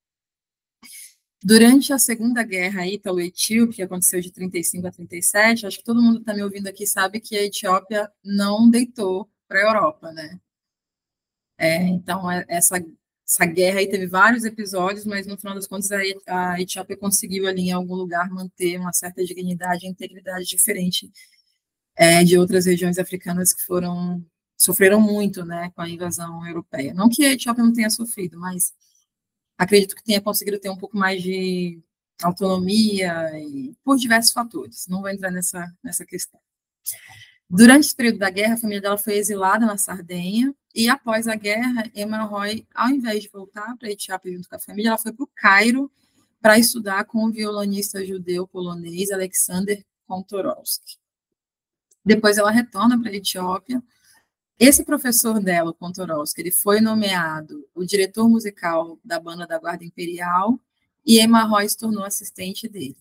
Durante a Segunda Guerra Ítalo-Etíope, que aconteceu de trinta e cinco a trinta e sete, acho que todo mundo que está me ouvindo aqui sabe que a Etiópia não deitou para a Europa, né? É, então, essa, essa guerra aí teve vários episódios, mas no final das contas a, a Etiópia conseguiu ali em algum lugar manter uma certa dignidade e integridade diferente é, de outras regiões africanas que foram sofreram muito, né, com a invasão europeia. Não que a Etiópia não tenha sofrido, mas acredito que tenha conseguido ter um pouco mais de autonomia e, por diversos fatores. Não vou entrar nessa, nessa questão. Durante esse período da guerra, a família dela foi exilada na Sardenha, e após a guerra, Emma Roy, ao invés de voltar para a Etiópia junto com a família, ela foi para o Cairo para estudar com o violonista judeu-polonês Alexander Kontorowski. Depois ela retorna para a Etiópia. Esse professor dela, o Kontorowski, ele foi nomeado o diretor musical da banda da Guarda Imperial, e Emma Roy se tornou assistente dele.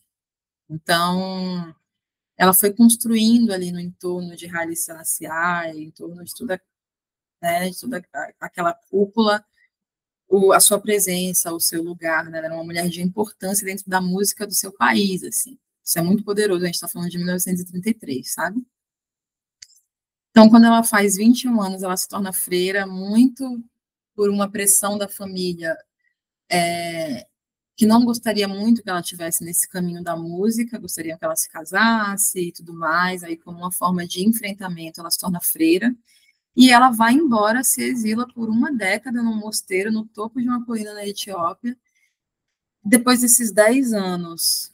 Então, ela foi construindo ali no entorno de Haile Selassie, em torno de toda, né, de toda aquela cúpula, o, a sua presença, o seu lugar, né? Ela era uma mulher de importância dentro da música do seu país, assim. Isso é muito poderoso, a gente está falando de mil novecentos e trinta e três, sabe? Então, quando ela faz vinte e um anos, ela se torna freira, muito por uma pressão da família, é, que não gostaria muito que ela tivesse nesse caminho da música, gostaria que ela se casasse e tudo mais, aí como uma forma de enfrentamento, ela se torna freira, e ela vai embora, se exila por uma década num mosteiro no topo de uma colina na Etiópia. Depois desses dez anos,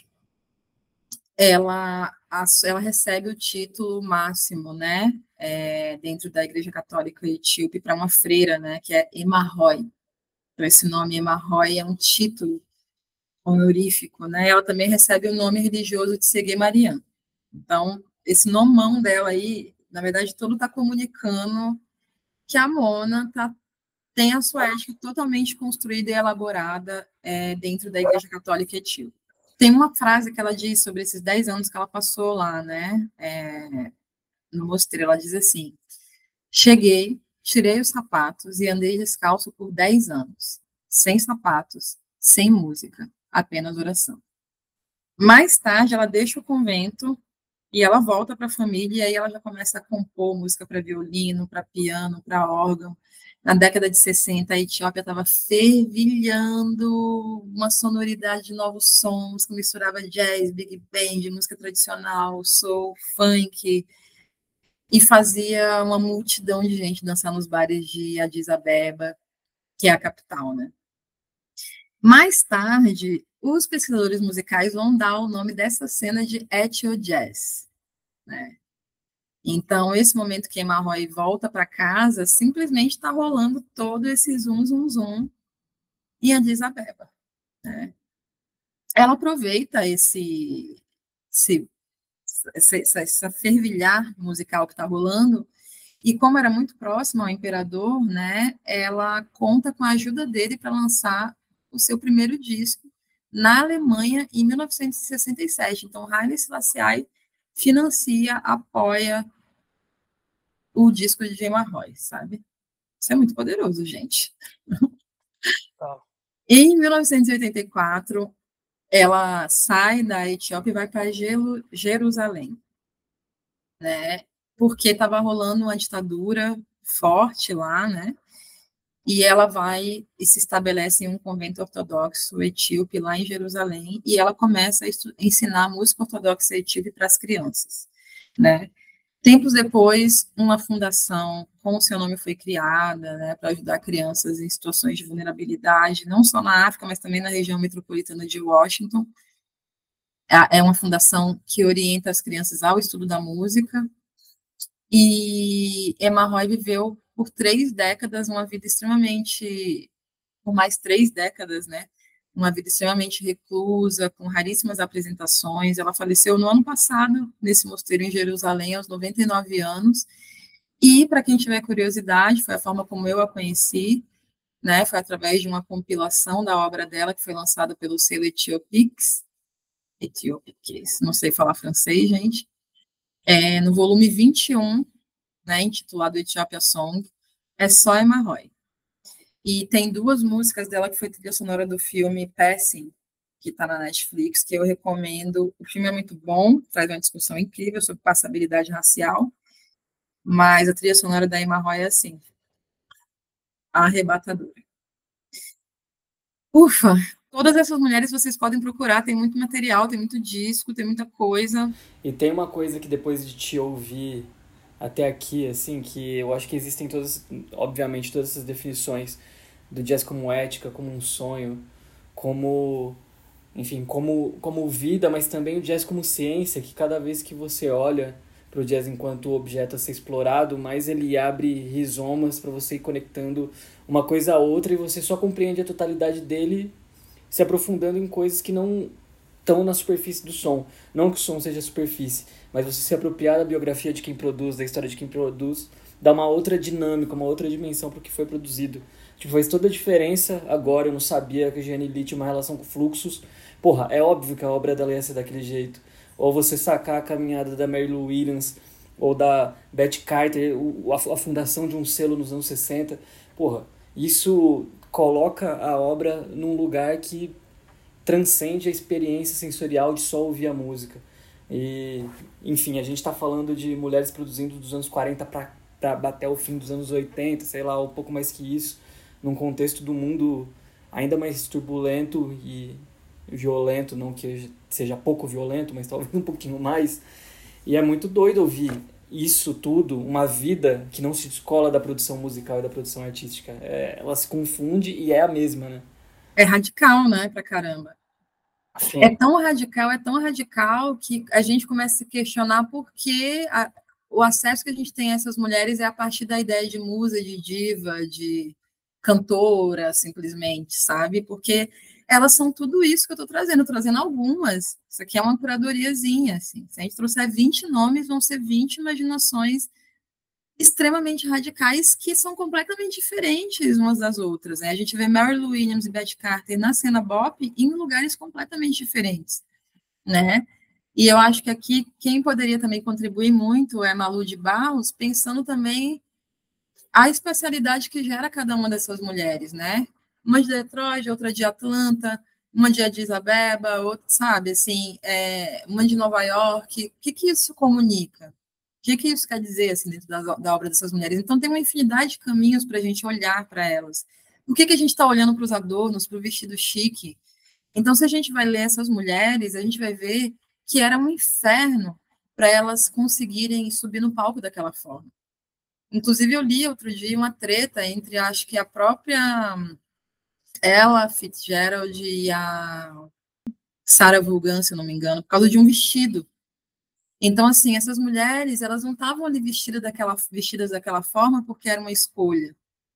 ela, ela recebe o título máximo, né, é, dentro da Igreja Católica Etíope, para uma freira, né, que é Emma Roy. Então, esse nome Emma Roy é um título honorífico, né? Ela também recebe o nome religioso de Segê Mariam. Então, esse nomão dela aí, na verdade, todo está comunicando que a Mona tá, tem a sua ética totalmente construída e elaborada é, dentro da Igreja Católica Etíope. Tem uma frase que ela diz sobre esses dez anos que ela passou lá, né? É, no mosteiro, ela diz assim: cheguei, tirei os sapatos e andei descalço por dez anos, sem sapatos, sem música, apenas oração. Mais tarde, ela deixa o convento e ela volta para a família, e aí ela já começa a compor música para violino, para piano, para órgão. Na década de sessenta, a Etiópia estava fervilhando uma sonoridade de novos sons, que misturava jazz, big band, música tradicional, soul, funk, e fazia uma multidão de gente dançar nos bares de Addis Abeba, que é a capital, né? Mais tarde, os pesquisadores musicais vão dar o nome dessa cena de Ethio Jazz, né? Então, esse momento que Emma Roy volta para casa, simplesmente está rolando todo esse zum, zum, zum em Addis Abeba, né? Ela aproveita esse, esse, essa, essa fervilhar musical que está rolando, e como era muito próxima ao imperador, né, ela conta com a ajuda dele para lançar o seu primeiro disco na Alemanha em mil novecentos e sessenta e sete. Então, Haile Selassie financia, apoia o disco de Emma Roy, sabe? Isso é muito poderoso, gente. Oh. Em mil novecentos e oitenta e quatro, ela sai da Etiópia e vai para Jerusalém, né? Porque estava rolando uma ditadura forte lá, né? E ela vai e se estabelece em um convento ortodoxo etíope lá em Jerusalém, e ela começa a ensinar música ortodoxa etíope para as crianças, né? Tempos depois, uma fundação com o seu nome foi criada, né, para ajudar crianças em situações de vulnerabilidade, não só na África, mas também na região metropolitana de Washington. É uma fundação que orienta as crianças ao estudo da música. E Emma Roy viveu por três décadas uma vida extremamente, por mais três décadas, né? Uma vida extremamente reclusa, com raríssimas apresentações. Ela faleceu no ano passado, nesse mosteiro em Jerusalém, aos noventa e nove anos. E, para quem tiver curiosidade, foi a forma como eu a conheci, né? Foi através de uma compilação da obra dela, que foi lançada pelo selo Etiopix, Etiopix, não sei falar francês, gente, é, no volume vinte e um, né, intitulado Ethiopia Song, é só Emma Roy. E tem duas músicas dela que foi trilha sonora do filme Passing, que está na Netflix, que eu recomendo. O filme é muito bom, traz uma discussão incrível sobre passabilidade racial, mas a trilha sonora da Emma Roy é assim, arrebatadora. Ufa! Todas essas mulheres vocês podem procurar, tem muito material, tem muito disco, tem muita coisa. E tem uma coisa que depois de te ouvir até aqui, assim, que eu acho que existem todas, obviamente, todas essas definições do jazz como ética, como um sonho, como, enfim, como, como vida, mas também o jazz como ciência, que cada vez que você olha para o jazz enquanto objeto a ser explorado, mais ele abre rizomas para você ir conectando uma coisa a outra e você só compreende a totalidade dele se aprofundando em coisas que não estão na superfície do som. Não que o som seja superfície, mas você se apropriar da biografia de quem produz, da história de quem produz, dá uma outra dinâmica, uma outra dimensão para o que foi produzido. Tipo, faz toda a diferença. Agora eu não sabia que a Jeanne Lee tinha uma relação com fluxos. Porra, é óbvio que a obra dela ia ser daquele jeito. Ou você sacar a caminhada da Mary Lou Williams, ou da Beth Carter, o, a, a fundação de um selo nos anos sessenta. Porra, isso coloca a obra num lugar que transcende a experiência sensorial de só ouvir a música. E, enfim, a gente está falando de mulheres produzindo dos anos quarenta para bater o fim dos anos oitenta, sei lá, um pouco mais que isso, num contexto do mundo ainda mais turbulento e violento, não que seja pouco violento, mas talvez um pouquinho mais. E é muito doido ouvir isso tudo, uma vida que não se descola da produção musical e da produção artística. É, ela se confunde e é a mesma, né? É radical, né, pra caramba. Sim. É tão radical, é tão radical que a gente começa a se questionar por que a, o acesso que a gente tem a essas mulheres é a partir da ideia de musa, de diva, de cantora, simplesmente, sabe? Porque elas são tudo isso que eu estou trazendo, trazendo algumas. Isso aqui é uma curadoriazinha, assim. Se a gente trouxer vinte nomes, vão ser vinte imaginações extremamente radicais que são completamente diferentes umas das outras. Né? A gente vê Mary Lou Williams e Beth Carter na cena bop em lugares completamente diferentes, né? E eu acho que aqui quem poderia também contribuir muito é Malu de Barros, pensando também a especialidade que gera cada uma dessas mulheres, né? Uma de Detroit, outra de Atlanta, uma de Addis Abeba, outra, sabe, assim, é, uma de Nova York. O que, que isso comunica? O que, que isso quer dizer assim, dentro da, da obra dessas mulheres? Então, tem uma infinidade de caminhos para a gente olhar para elas. Por que, que a gente está olhando para os adornos, para o vestido chique? Então, se a gente vai ler essas mulheres, a gente vai ver que era um inferno para elas conseguirem subir no palco daquela forma. Inclusive, eu li outro dia uma treta entre, acho que a própria Ella Fitzgerald e a Sarah Vaughan, se eu não me engano, por causa de um vestido. Então, assim, essas mulheres, elas não estavam ali vestidas daquela, vestidas daquela forma porque era uma escolha.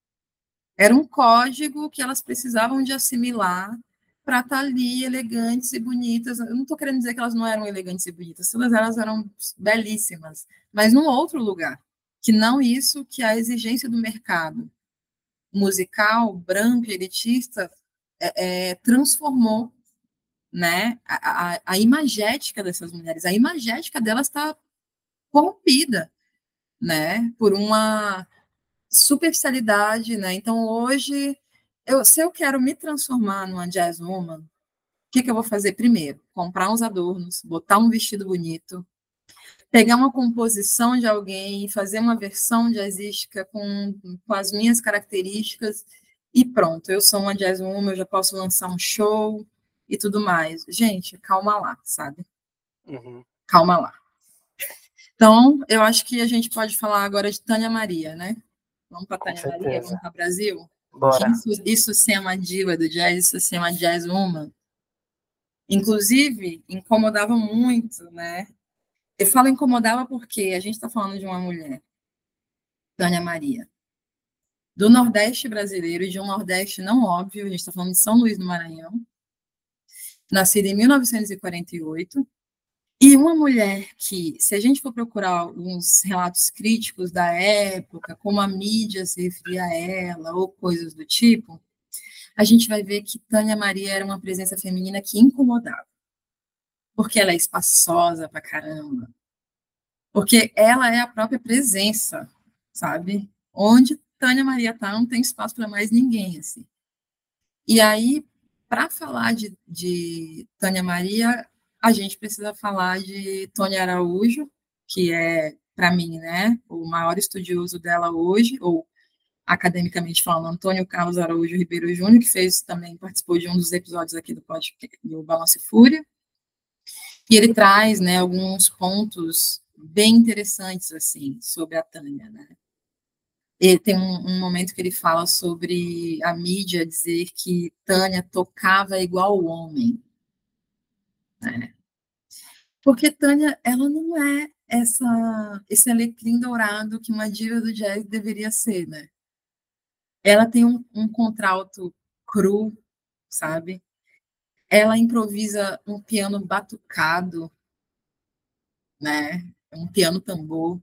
Era um código que elas precisavam de assimilar para estar ali elegantes e bonitas. Eu não estou querendo dizer que elas não eram elegantes e bonitas, todas elas eram belíssimas, mas num outro lugar, que não isso que a exigência do mercado musical, branco e elitista, é, é, transformou, né, a, a, a imagética dessas mulheres. A imagética delas está corrompida, né, por uma superficialidade, né? Então, hoje, eu, se eu quero me transformar numa jazz woman, o que, que eu vou fazer primeiro? Comprar uns adornos, botar um vestido bonito, pegar uma composição de alguém, fazer uma versão jazzística com, com as minhas características e pronto, eu sou uma jazz woman, eu já posso lançar um show e tudo mais. Gente, calma lá, sabe? Uhum. Calma lá. Então, eu acho que a gente pode falar agora de Tânia Maria, né? Vamos para Tânia Maria, vamos para Brasil? Bora. Isso, isso ser uma diva do jazz, isso ser uma jazz woman. Inclusive, incomodava muito, né? Eu falo incomodava porque a gente está falando de uma mulher, Tânia Maria, do Nordeste brasileiro, de um Nordeste não óbvio, a gente está falando de São Luís do Maranhão, nascida em mil novecentos e quarenta e oito, e uma mulher que, se a gente for procurar alguns relatos críticos da época, como a mídia se referia a ela, ou coisas do tipo, a gente vai ver que Tânia Maria era uma presença feminina que incomodava. Porque ela é espaçosa pra caramba. Porque ela é a própria presença, sabe? Onde Tânia Maria tá, não tem espaço para mais ninguém, assim. E aí, para falar de, de Tânia Maria, a gente precisa falar de Tony Araújo, que é, para mim, né, o maior estudioso dela hoje, ou academicamente falando, Antônio Carlos Araújo Ribeiro Júnior, que fez também, participou de um dos episódios aqui do podcast do Balanço e Fúria, e ele traz, né, alguns pontos bem interessantes, assim, sobre a Tânia, né. Ele tem um, um momento que ele fala sobre a mídia dizer que Tânia tocava igual o homem, né? Porque Tânia, ela não é essa, esse alecrim dourado que uma diva do jazz deveria ser, né? Ela tem um, um contralto cru, sabe? Ela improvisa um piano batucado, né? Um piano tambor.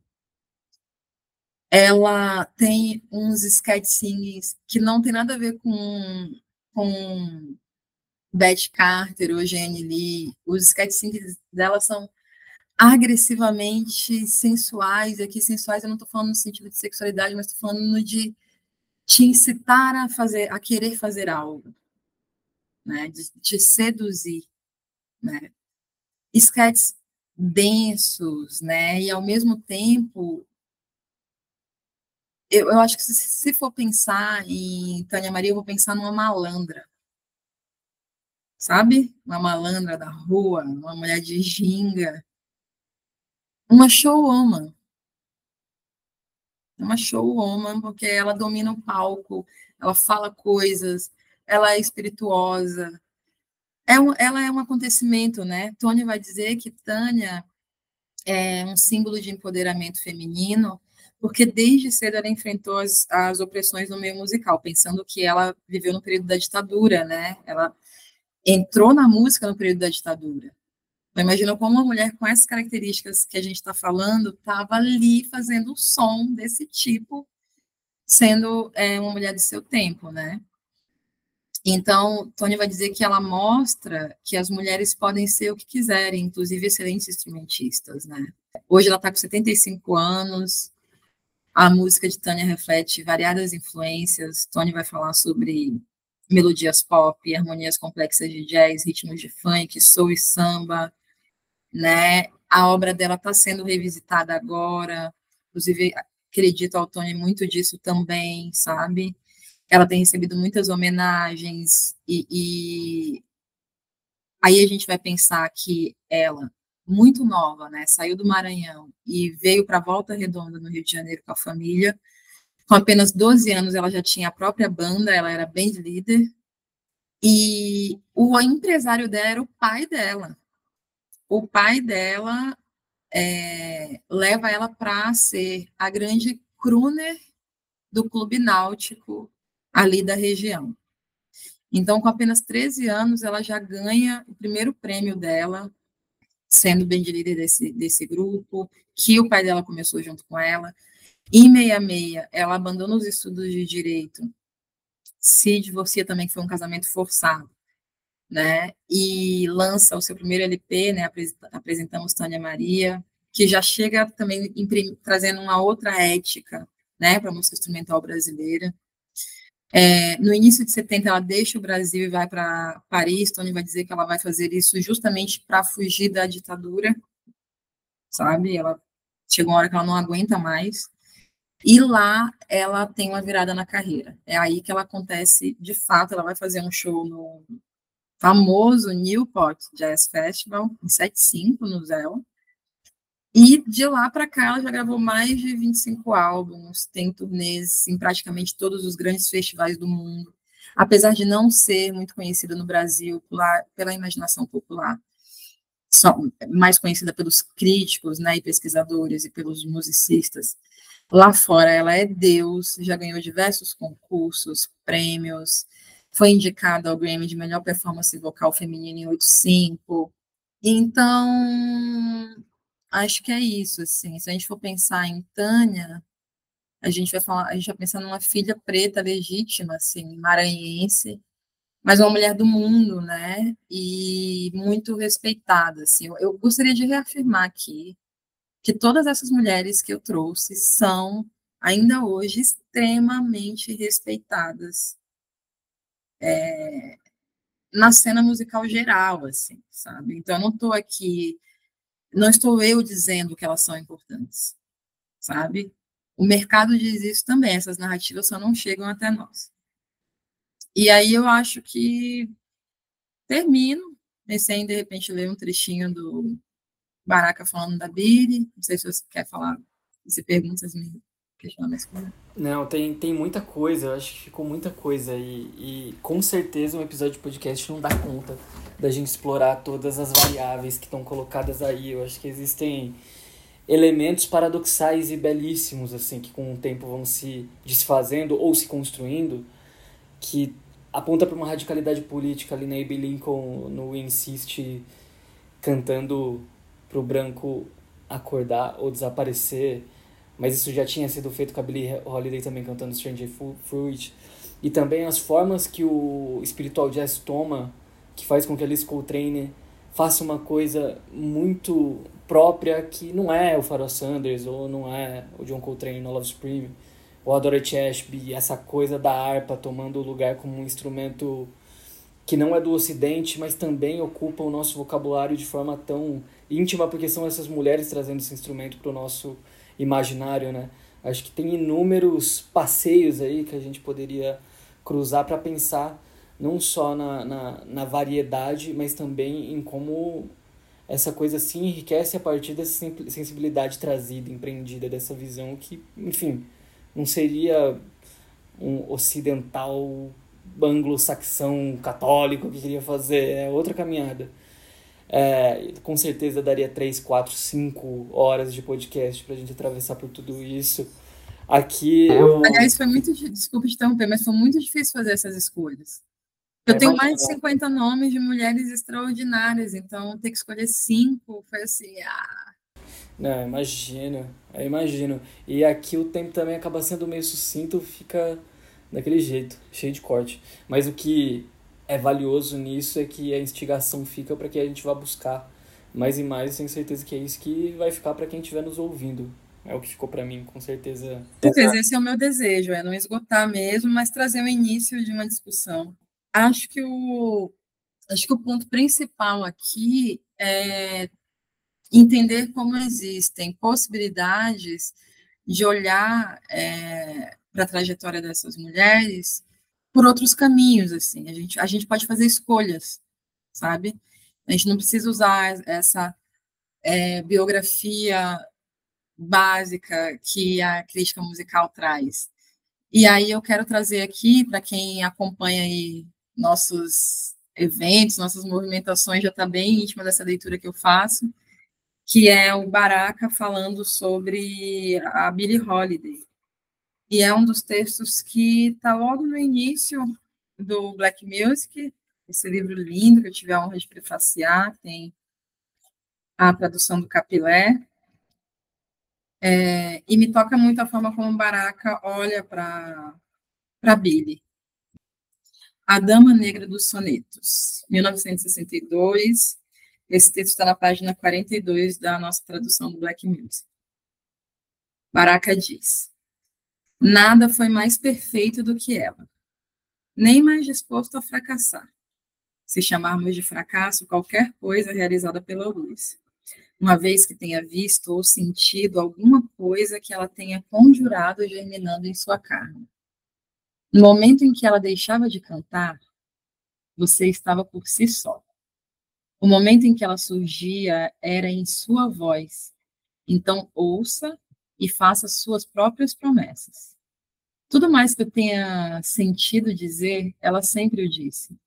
Ela tem uns sketchings que não tem nada a ver com, com Beth Carter ou Jane Lee. Os sketchings dela são agressivamente sensuais, e aqui sensuais eu não estou falando no sentido de sexualidade, mas estou falando de te incitar a fazer, a querer fazer algo, né? De te seduzir, né? Sketches densos, né? E ao mesmo tempo Eu, eu acho que se, se for pensar em Tânia Maria, eu vou pensar numa malandra, sabe? Uma malandra da rua, uma mulher de ginga, uma showwoman, uma showwoman, porque ela domina o palco, ela fala coisas, ela é espirituosa, é um, ela é um acontecimento, né? Tony vai dizer que Tânia é um símbolo de empoderamento feminino, porque desde cedo ela enfrentou as, as opressões no meio musical, pensando que ela viveu no período da ditadura, né? Ela entrou na música no período da ditadura. Então, imagina como uma mulher com essas características que a gente está falando estava ali fazendo um som desse tipo, sendo é, uma mulher do seu tempo, né? Então, Tony vai dizer que ela mostra que as mulheres podem ser o que quiserem, inclusive excelentes instrumentistas, né? Hoje ela está com setenta e cinco anos, a música de Tânia reflete variadas influências. Tony vai falar sobre melodias pop, harmonias complexas de jazz, ritmos de funk, soul e samba, né? A obra dela está sendo revisitada agora, inclusive acredito ao Tony muito disso também, sabe? Ela tem recebido muitas homenagens e, e aí a gente vai pensar que ela, muito nova, né, saiu do Maranhão e veio para Volta Redonda, no Rio de Janeiro, com a família. Com apenas doze anos, ela já tinha a própria banda, ela era band leader, e o empresário dela era o pai dela. O pai dela é, leva ela para ser a grande crooner do clube náutico ali da região. Então, com apenas treze anos, ela já ganha o primeiro prêmio dela, sendo band líder desse, desse grupo, que o pai dela começou junto com ela. Em sessenta e seis, ela abandona os estudos de direito, se divorcia também, que foi um casamento forçado, né? E lança o seu primeiro L P, né? Apresentamos Tânia Maria, que já chega também trazendo uma outra ética, né, para a música instrumental brasileira. É, no início de setenta, ela deixa o Brasil e vai para Paris. Tony vai dizer que ela vai fazer isso justamente para fugir da ditadura, sabe? Ela chegou uma hora que ela não aguenta mais. E lá ela tem uma virada na carreira. É aí que ela acontece, de fato, ela vai fazer um show no famoso Newport Jazz Festival, em setenta e cinco, no Zéu. E de lá para cá ela já gravou mais de vinte e cinco álbuns, tem turnês em praticamente todos os grandes festivais do mundo. Apesar de não ser muito conhecida no Brasil pela, pela imaginação popular, só, mais conhecida pelos críticos, né, e pesquisadores e pelos musicistas. Lá fora ela é Deus, já ganhou diversos concursos, prêmios, foi indicada ao Grammy de melhor performance vocal feminina em oitenta e cinco. Então, acho que é isso, assim. Se a gente for pensar em Tânia, a gente vai falar, a gente vai pensar numa filha preta legítima, assim, maranhense, mas uma mulher do mundo, né? E muito respeitada, assim. Eu, eu gostaria de reafirmar aqui que todas essas mulheres que eu trouxe são ainda hoje extremamente respeitadas é, na cena musical geral, assim, sabe? Então, eu não estou aqui, não estou eu dizendo que elas são importantes, sabe? O mercado diz isso também, essas narrativas só não chegam até nós. E aí eu acho que termino, pensei em, de repente, ler um trechinho do Baraka falando da Billy, não sei se você quer falar, se perguntas, me questionar mais coisa. Não, tem, tem muita coisa, eu acho que ficou muita coisa e, e com certeza um episódio de podcast não dá conta da gente explorar todas as variáveis que estão colocadas aí. Eu acho que existem elementos paradoxais e belíssimos, assim, que com o tempo vão se desfazendo ou se construindo, que aponta para uma radicalidade política ali na Abe Lincoln no Insist, cantando pro branco acordar ou desaparecer, mas isso já tinha sido feito com a Billie Holiday também cantando Stranger Fruit, e também as formas que o spiritual jazz toma, que faz com que a Alice Coltrane faça uma coisa muito própria, que não é o Pharoah Sanders, ou não é o John Coltrane no Love Supreme, ou a Dorothy Ashby, essa coisa da harpa tomando o lugar como um instrumento que não é do Ocidente, mas também ocupa o nosso vocabulário de forma tão íntima, porque são essas mulheres trazendo esse instrumento para o nosso imaginário, né? Acho que tem inúmeros passeios aí que a gente poderia cruzar para pensar não só na, na, na variedade, mas também em como essa coisa se enriquece a partir dessa sensibilidade trazida, empreendida, dessa visão que, enfim, não seria um ocidental anglo-saxão católico que queria fazer, é outra caminhada. É, com certeza daria três, quatro, cinco horas de podcast pra gente atravessar por tudo isso. Aqui eu... Aliás, foi muito, desculpa te interromper, mas foi muito difícil fazer essas escolhas. Eu tenho mais de cinquenta nomes de mulheres extraordinárias, então ter que escolher cinco foi assim, ah... Não, imagino, eu imagino. E aqui o tempo também acaba sendo meio sucinto, fica daquele jeito, cheio de corte. Mas o que é valioso nisso é que a instigação fica para que a gente vá buscar mais e mais, tenho certeza que é isso que vai ficar para quem estiver nos ouvindo. É o que ficou para mim, com certeza. Certeza, esse é o meu desejo, é não esgotar mesmo, mas trazer o início de uma discussão. Acho que o, acho que o ponto principal aqui é entender como existem possibilidades de olhar é, para a trajetória dessas mulheres por outros caminhos, assim. A gente, a gente pode fazer escolhas, sabe? A gente não precisa usar essa é, biografia básica que a crítica musical traz. E aí eu quero trazer aqui, para quem acompanha aí nossos eventos, nossas movimentações, já está bem íntima dessa leitura que eu faço, que é o Baraka falando sobre a Billie Holiday. E é um dos textos que está logo no início do Black Music, esse livro lindo que eu tive a honra de prefaciar, tem a tradução do Capilé, é, e me toca muito a forma como Baraka olha para a Billie. A Dama Negra dos Sonetos, mil novecentos e sessenta e dois, esse texto está na página quarenta e dois da nossa tradução do Black Music. Baraka diz: nada foi mais perfeito do que ela, nem mais disposto a fracassar, se chamarmos de fracasso qualquer coisa realizada pela luz, uma vez que tenha visto ou sentido alguma coisa que ela tenha conjurado germinando em sua carne. No momento em que ela deixava de cantar, você estava por si só. O momento em que ela surgia era em sua voz. Então, ouça e faça suas próprias promessas. Tudo mais que eu tenha sentido dizer, ela sempre o disse.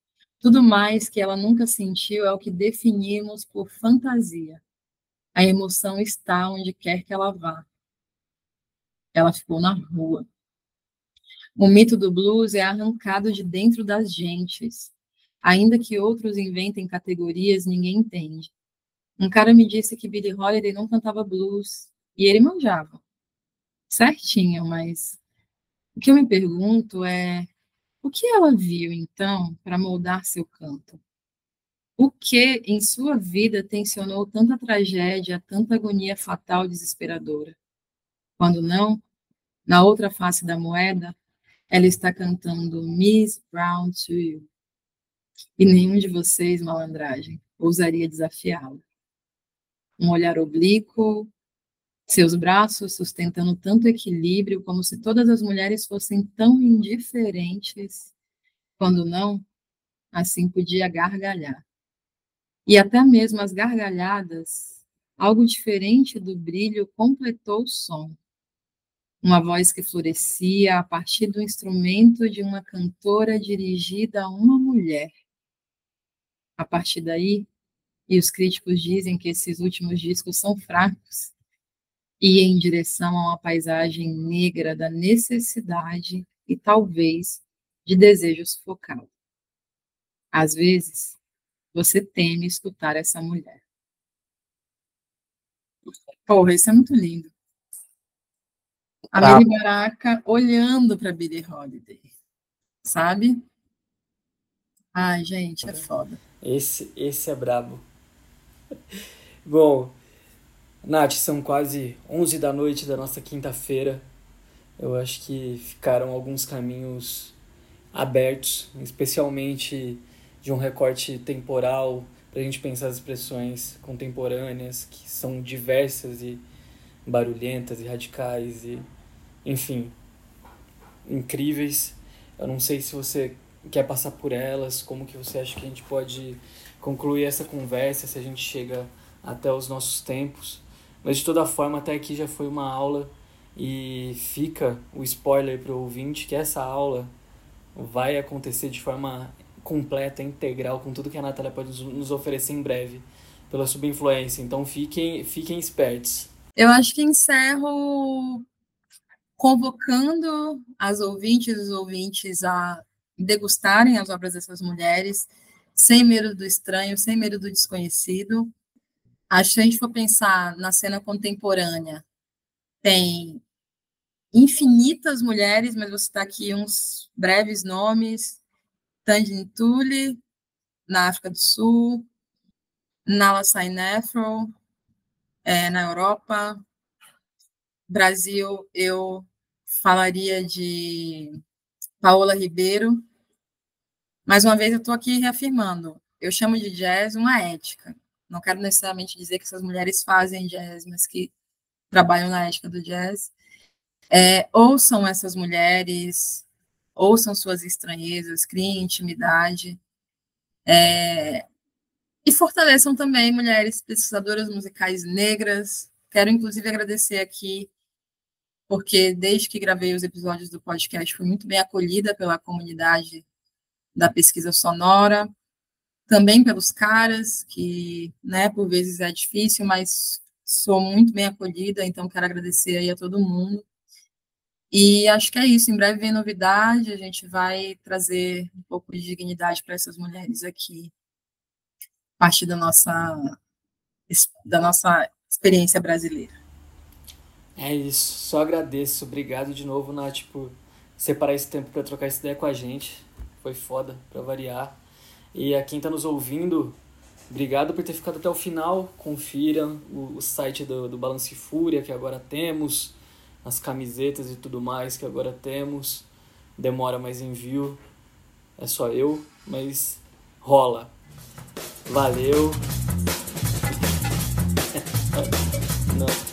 Tudo mais que ela nunca sentiu é o que definimos por fantasia. A emoção está onde quer que ela vá. Ela ficou na rua. O mito do blues é arrancado de dentro das gentes. Ainda que outros inventem categorias, ninguém entende. Um cara me disse que Billie Holiday não cantava blues, e ele manjava. Certinho, mas o que eu me pergunto é o que ela viu, então, para moldar seu canto? O que em sua vida tensionou tanta tragédia, tanta agonia fatal e desesperadora? Quando não, na outra face da moeda, ela está cantando Miss Brown to You. E nenhum de vocês, malandragem, ousaria desafiá-la. Um olhar oblíquo, seus braços sustentando tanto equilíbrio, como se todas as mulheres fossem tão indiferentes. Quando não, assim podia gargalhar. E até mesmo as gargalhadas, algo diferente do brilho, completou o som. Uma voz que florescia a partir do instrumento de uma cantora dirigida a uma mulher. A partir daí, e os críticos dizem que esses últimos discos são fracos, e em direção a uma paisagem negra da necessidade e talvez de desejo sufocado. Às vezes, você teme escutar essa mulher. Porra, isso é muito lindo. A Mary Baraka olhando para Billie Holiday, sabe? Ai, gente, é foda. Esse, esse é brabo. Bom, Nath, são quase onze da noite da nossa quinta-feira. Eu acho que ficaram alguns caminhos abertos, especialmente de um recorte temporal, para a gente pensar as expressões contemporâneas, que são diversas e barulhentas e radicais e, enfim, incríveis. Eu não sei se você quer passar por elas, como que você acha que a gente pode concluir essa conversa, se a gente chega até os nossos tempos. Mas, de toda forma, até aqui já foi uma aula e fica o spoiler para o ouvinte que essa aula vai acontecer de forma completa, integral, com tudo que a Natália pode nos oferecer em breve, pela subinfluência. Então, fiquem, fiquem espertos. Eu acho que encerro convocando as ouvintes e os ouvintes a degustarem as obras dessas mulheres, sem medo do estranho, sem medo do desconhecido. Acho que se a gente for pensar na cena contemporânea, tem infinitas mulheres, mas vou citar aqui uns breves nomes: Tanjin Tuli, na África do Sul, Nala Sainefro, é, na Europa. Brasil, eu falaria de Paola Ribeiro. Mais uma vez, eu estou aqui reafirmando, eu chamo de jazz uma ética. Não quero necessariamente dizer que essas mulheres fazem jazz, mas que trabalham na ética do jazz. É, ouçam essas mulheres, ouçam suas estranhezas, criem intimidade, é, e fortaleçam também mulheres pesquisadoras musicais negras. Quero, inclusive, agradecer aqui, porque desde que gravei os episódios do podcast, fui muito bem acolhida pela comunidade da pesquisa sonora, também pelos caras, que, né, por vezes é difícil, mas sou muito bem acolhida, então quero agradecer aí a todo mundo. E acho que é isso, em breve vem novidade, a gente vai trazer um pouco de dignidade para essas mulheres aqui, a partir da nossa, da nossa experiência brasileira. É isso, só agradeço, obrigado de novo, Nath, por separar esse tempo para trocar essa ideia com a gente, foi foda, para variar. E a quem está nos ouvindo, obrigado por ter ficado até o final. Confiram o, o site do, do Balance Fúria, que agora temos, as camisetas e tudo mais que agora temos. Demora, mais envio. É só eu, mas rola. Valeu. Não.